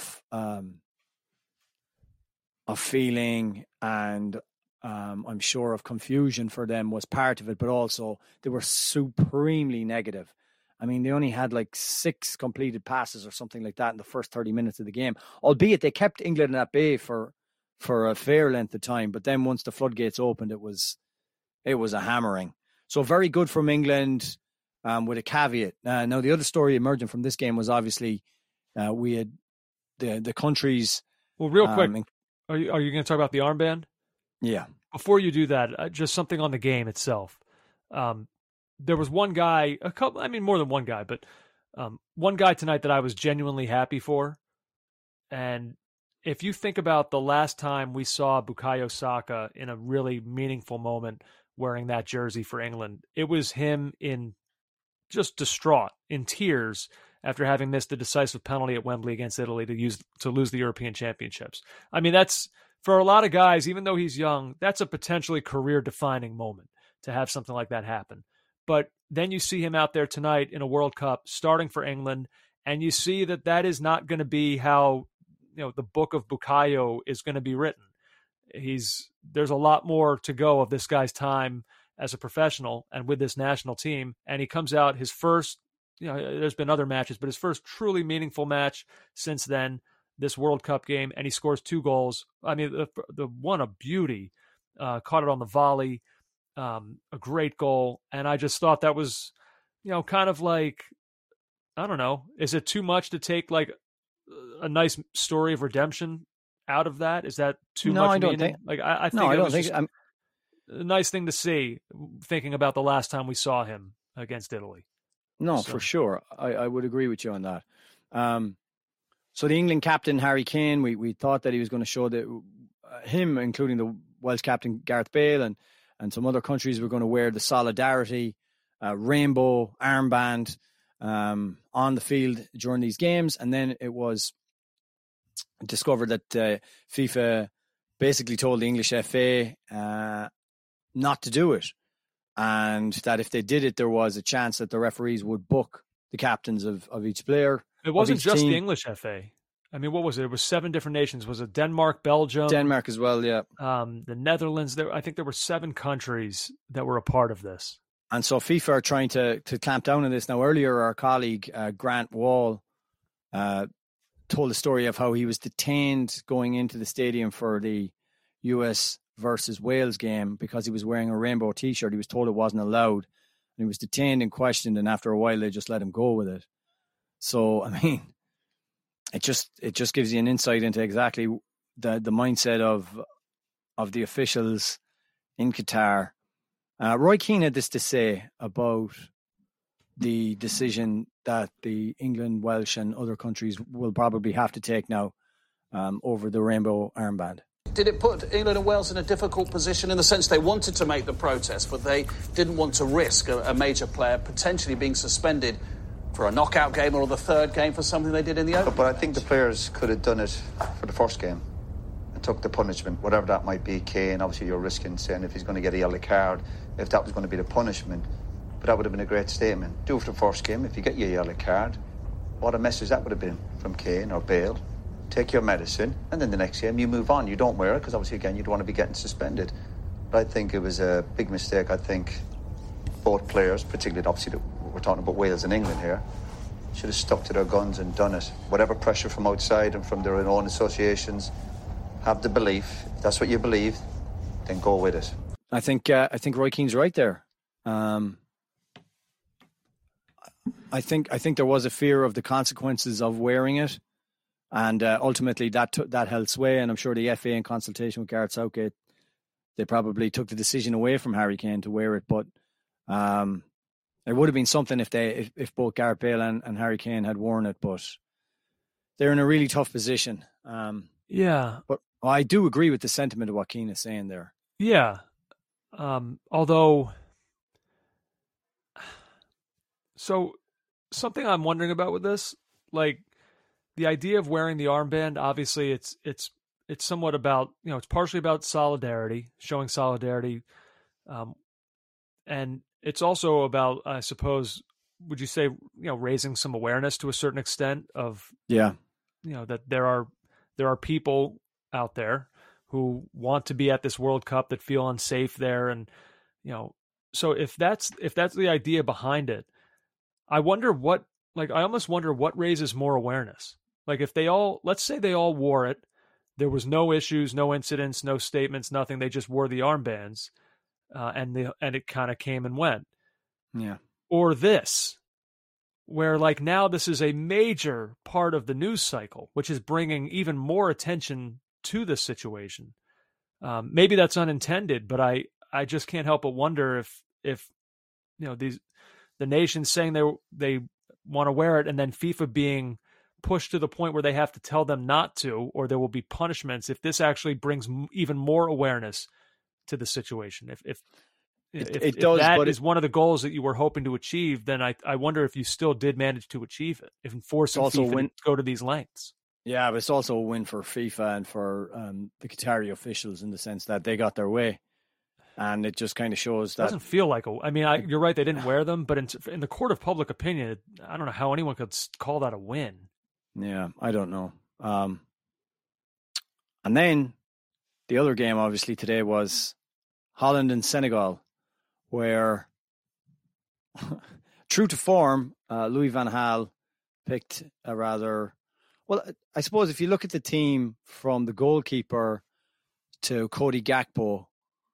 feeling and I'm sure of confusion for them was part of it, but also they were supremely negative. I mean, they only had like 6 completed passes or something like that in the first 30 minutes of the game, albeit they kept England at bay for a fair length of time. But then once the floodgates opened, it was a hammering. So very good from England. With a caveat. Now, the other story emerging from this game was obviously we had the countries. Well, real quick, are you going to talk about the armband? Yeah. Before you do that, just something on the game itself. There was one guy, more than one guy, but one guy tonight that I was genuinely happy for. And if you think about the last time we saw Bukayo Saka in a really meaningful moment wearing that jersey for England, it was him in just distraught, in tears, after having missed the decisive penalty at Wembley against Italy to lose the European Championships. I mean, that's, for a lot of guys, even though he's young, that's a potentially career-defining moment to have something like that happen. But then you see him out there tonight in a World Cup, starting for England, and you see that is not going to be how the book of Bukayo is going to be written. There's a lot more to go of this guy's time as a professional and with this national team. And he comes out his first, there's been other matches, but his first truly meaningful match since then, this World Cup game, and he scores 2 goals. I mean, the one, a beauty, caught it on the volley, a great goal. And I just thought that was, kind of like, I don't know, is it too much to take like a nice story of redemption out of that? Is that too much? I don't think. Like, I think it was just a nice thing to see, thinking about the last time we saw him against Italy. No, for sure. I would agree with you on that. So the England captain, Harry Kane, we thought that he was going to show that him, including the Welsh captain, Gareth Bale, and some other countries were going to wear the solidarity rainbow armband on the field during these games. And then it was discovered that FIFA basically told the English FA not to do it, and that if they did it, there was a chance that the referees would book the captains of each player. It wasn't just team. The English FA. I mean, what was it? It was 7 different nations. Was it Denmark, Belgium? Denmark as well, yeah. The Netherlands. I think there were 7 countries that were a part of this. And so FIFA are trying to clamp down on this. Now, earlier, our colleague, Grant Wall, told a story of how he was detained going into the stadium for the US versus Wales game because he was wearing a rainbow T-shirt. He was told it wasn't allowed. And he was detained and questioned, and after a while they just let him go with it. So, I mean, it just gives you an insight into exactly the mindset of the officials in Qatar. Roy Keane had this to say about the decision that the England, Welsh and other countries will probably have to take now over the rainbow armband. Did it put England and Wales in a difficult position in the sense they wanted to make the protest, but they didn't want to risk a major player potentially being suspended for a knockout game or the third game for something they did in the Open? But I think the players could have done it for the first game and took the punishment, whatever that might be. Kane, obviously you're risking saying if he's going to get a yellow card, if that was going to be the punishment. But that would have been a great statement. Do it for the first game. If you get your yellow card, what a message that would have been from Kane or Bale. Take your medicine, and then the next game you move on. You don't wear it because obviously, again, you don't want to be getting suspended. But I think it was a big mistake. I think both players, particularly obviously we're talking about Wales and England here, should have stuck to their guns and done it. Whatever pressure from outside and from their own associations, have the belief. If that's what you believe, then go with it. I think Roy Keane's right there. I think there was a fear of the consequences of wearing it. And ultimately, that held sway, and I'm sure the FA, in consultation with Gareth Southgate, they probably took the decision away from Harry Kane to wear it. But it would have been something if both Gareth Bale and Harry Kane had worn it. But they're in a really tough position. Yeah, but I do agree with the sentiment of what Keane is saying there. Yeah, although, so something I'm wondering about with this, like, the idea of wearing the armband, obviously it's somewhat about, it's partially about solidarity, showing solidarity. And it's also about, I suppose, would you say, raising some awareness to a certain extent of, that there are people out there who want to be at this World Cup that feel unsafe there. And, so if that's the idea behind it, I almost wonder what raises more awareness. Like if let's say they all wore it, there was no issues, no incidents, no statements, nothing. They just wore the armbands, and it kind of came and went. Yeah. Or this, where like now this is a major part of the news cycle, which is bringing even more attention to this situation. Maybe that's unintended, but I just can't help but wonder if the nations saying they want to wear it, and then FIFA being pushed to the point where they have to tell them not to, or there will be punishments, if this actually brings even more awareness to the situation. If that is one of the goals that you were hoping to achieve, then I wonder if you still did manage to achieve it, if forcing FIFA to go to these lengths. Yeah, but it's also a win for FIFA and for the Qatari officials in the sense that they got their way. And it just kind of shows that... It doesn't feel like you're right, they didn't wear them, but in the court of public opinion, I don't know how anyone could call that a win. Yeah, I don't know. And then the other game, obviously, today was Holland and Senegal, where, true to form, Louis van Gaal picked a rather... Well, I suppose if you look at the team from the goalkeeper to Cody Gakpo,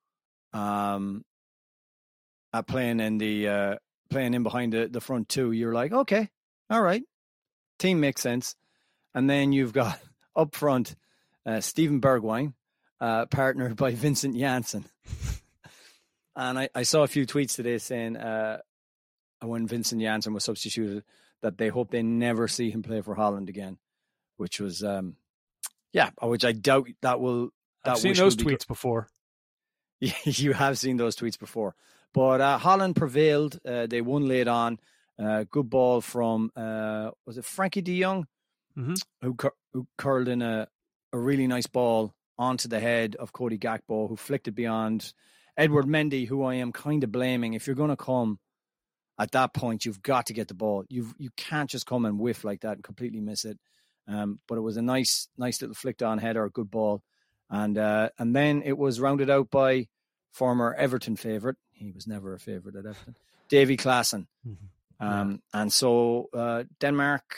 playing in behind the front two, you're like, okay, all right, team makes sense. And then you've got up front Steven Bergwijn, partnered by Vincent Janssen. And I saw a few tweets today saying when Vincent Janssen was substituted that they hope they never see him play for Holland again, which was which I doubt that will. I've seen those tweets before. You have seen those tweets before. But Holland prevailed. They won late on. Good ball from, was it Frankie de Jong? Mm-hmm. Who curled in a really nice ball onto the head of Cody Gakpo, who flicked it beyond Edward Mendy, who I am kind of blaming. If you're going to come at that point, you've got to get the ball. You can't just come and whiff like that and completely miss it. But it was a nice little flicked on header, a good ball. And then it was rounded out by former Everton favourite. He was never a favourite at Everton. Davy Klaassen. Mm-hmm. And so Denmark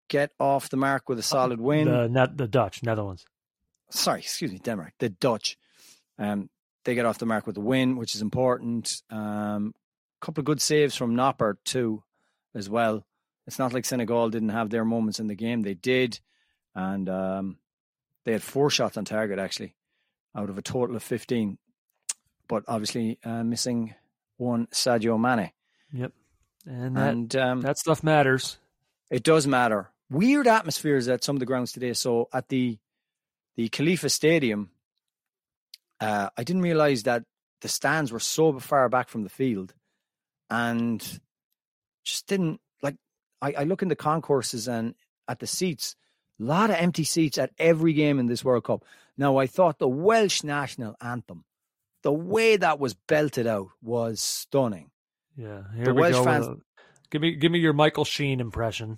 get off the mark with a solid win. The Dutch, Netherlands. Sorry, excuse me, Denmark. The Dutch. They get off the mark with a win, which is important. Couple of good saves from Noppert too, as well. It's not like Senegal didn't have their moments in the game. They did. And they had 4 shots on target, actually, out of a total of 15. But obviously missing one Sadio Mane. Yep. And that stuff matters. It does matter. Weird atmospheres at some of the grounds today. So at the Khalifa Stadium, I didn't realize that the stands were so far back from the field. And just didn't, like, I look in the concourses and at the seats, a lot of empty seats at every game in this World Cup. Now, I thought the Welsh national anthem, the way that was belted out was stunning. Yeah, here we go. Fans, give me your Michael Sheen impression.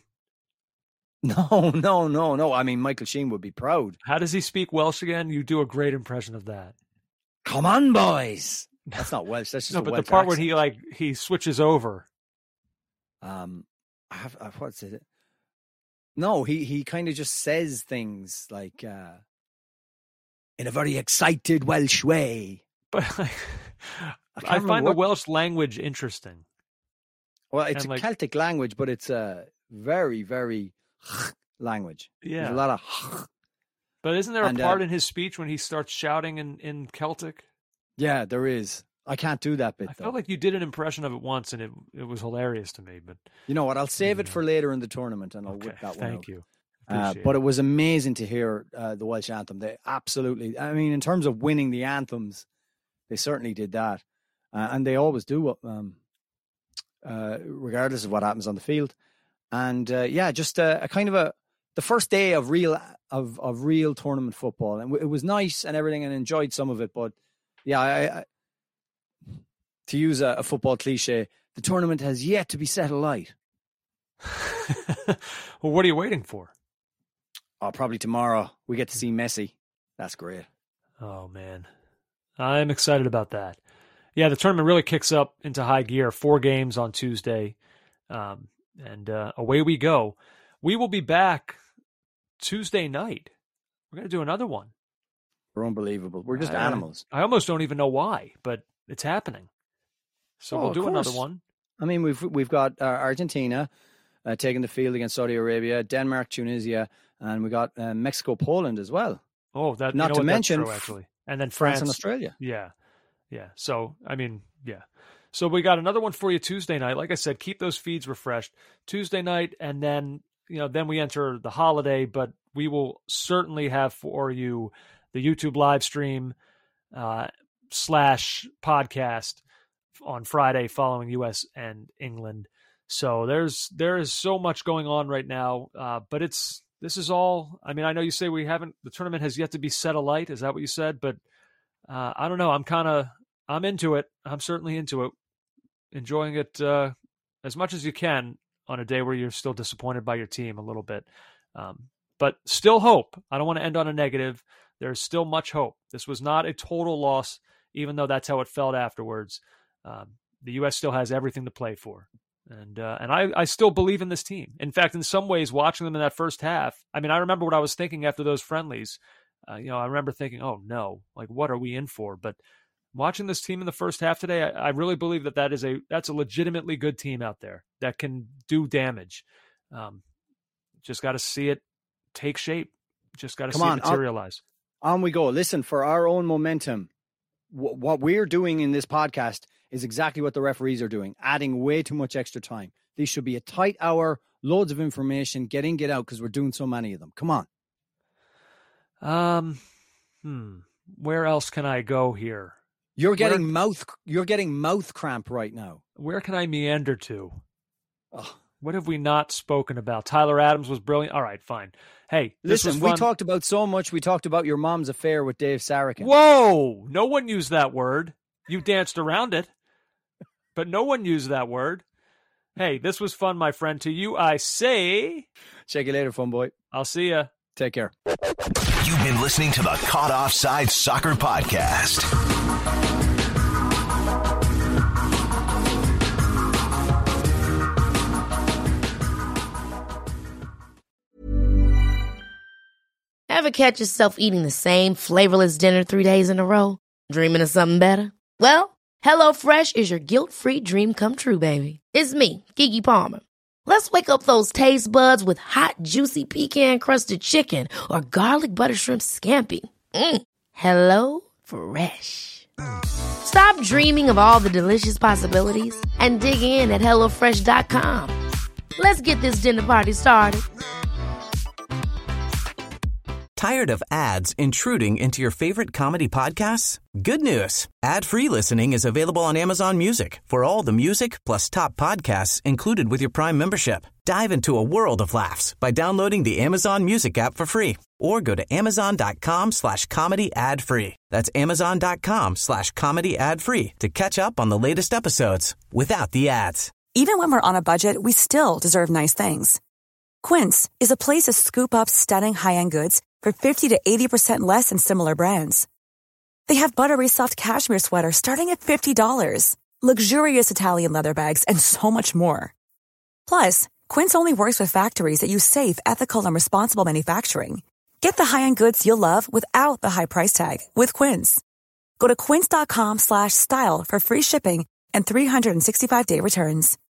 No. I mean, Michael Sheen would be proud. How does he speak Welsh again? You do a great impression of that. Come on, boys. That's not Welsh. That's just no, but Welsh the part accent. where he switches over. What's it? No, he kind of just says things like in a very excited Welsh way. But I find the Welsh language interesting. Well, it's a Celtic language, but it's a very, very language. Yeah. There's a lot of. But isn't there a part in his speech when he starts shouting in Celtic? Yeah, there is. I can't do that bit. I felt like you did an impression of it once, and it was hilarious to me. But you know what? I'll save it for later in the tournament, and I'll whip that one out. Thank you. But it was amazing to hear the Welsh anthem. They absolutely. I mean, in terms of winning the anthems, they certainly did that, and they always do, regardless of what happens on the field. And just a kind of the first day of real tournament football, and it was nice and everything, and enjoyed some of it. But yeah, I to use a football cliche, the tournament has yet to be set alight. Well, what are you waiting for? Oh, probably tomorrow we get to see Messi. That's great. Oh man, I'm excited about that. Yeah, the tournament really kicks up into high gear. 4 games on Tuesday, and away we go. We will be back Tuesday night. We're going to do another one. We're unbelievable. We're just animals. I almost don't even know why, but it's happening. So we'll do another one. I mean, we've got Argentina taking the field against Saudi Arabia, Denmark, Tunisia, and we got Mexico, Poland as well. Oh, that not to mention true, actually, and then France and Australia. Yeah. So I mean, yeah. So we got another one for you Tuesday night. Like I said, keep those feeds refreshed Tuesday night, and then then we enter the holiday. But we will certainly have for you the YouTube live stream / podcast on Friday following U.S. and England. So there is so much going on right now, but this is all. I mean, I know you say the tournament has yet to be set alight. Is that what you said? But I don't know. I'm into it. I'm certainly into it. Enjoying it as much as you can on a day where you're still disappointed by your team a little bit. But still hope. I don't want to end on a negative. There's still much hope. This was not a total loss, even though that's how it felt afterwards. The U.S. still has everything to play for. And I still believe in this team. In fact, in some ways, watching them in that first half, I mean, I remember what I was thinking after those friendlies. I remember thinking, oh, no, like, what are we in for? But watching this team in the first half today, I really believe that's a legitimately good team out there that can do damage. Just got to see it take shape. Just got to see it materialize. On we go. Listen, for our own momentum, what we're doing in this podcast is exactly what the referees are doing, adding way too much extra time. These should be a tight hour, loads of information, get in, get out, because we're doing so many of them. Come on. Where else can I go here? You're getting mouth cramp right now. Where can I meander to? Oh. What have we not spoken about? Tyler Adams was brilliant. All right, fine. Hey, listen, we talked about so much. We talked about your mom's affair with Dave Sarachan. Whoa! No one used that word. You danced around it, but no one used that word. Hey, this was fun, my friend. To you, I say... Check you later, fun boy. I'll see ya. Take care. You've been listening to the Caught Offside Soccer Podcast. Ever catch yourself eating the same flavorless dinner 3 days in a row? Dreaming of something better? Well, HelloFresh is your guilt-free dream come true, baby. It's me, Keke Palmer. Let's wake up those taste buds with hot, juicy pecan-crusted chicken or garlic butter shrimp scampi. Hello Fresh. Stop dreaming of all the delicious possibilities and dig in at HelloFresh.com. Let's get this dinner party started. Tired of ads intruding into your favorite comedy podcasts? Good news. Ad-free listening is available on Amazon Music for all the music plus top podcasts included with your Prime membership. Dive into a world of laughs by downloading the Amazon Music app for free or go to amazon.com/comedy ad-free. That's amazon.com/comedy ad-free to catch up on the latest episodes without the ads. Even when we're on a budget, we still deserve nice things. Quince is a place to scoop up stunning high-end goods for 50 to 80% less than similar brands. They have buttery soft cashmere sweaters starting at $50, luxurious Italian leather bags, and so much more. Plus, Quince only works with factories that use safe, ethical, and responsible manufacturing. Get the high-end goods you'll love without the high price tag with Quince. Go to quince.com/style for free shipping and 365-day returns.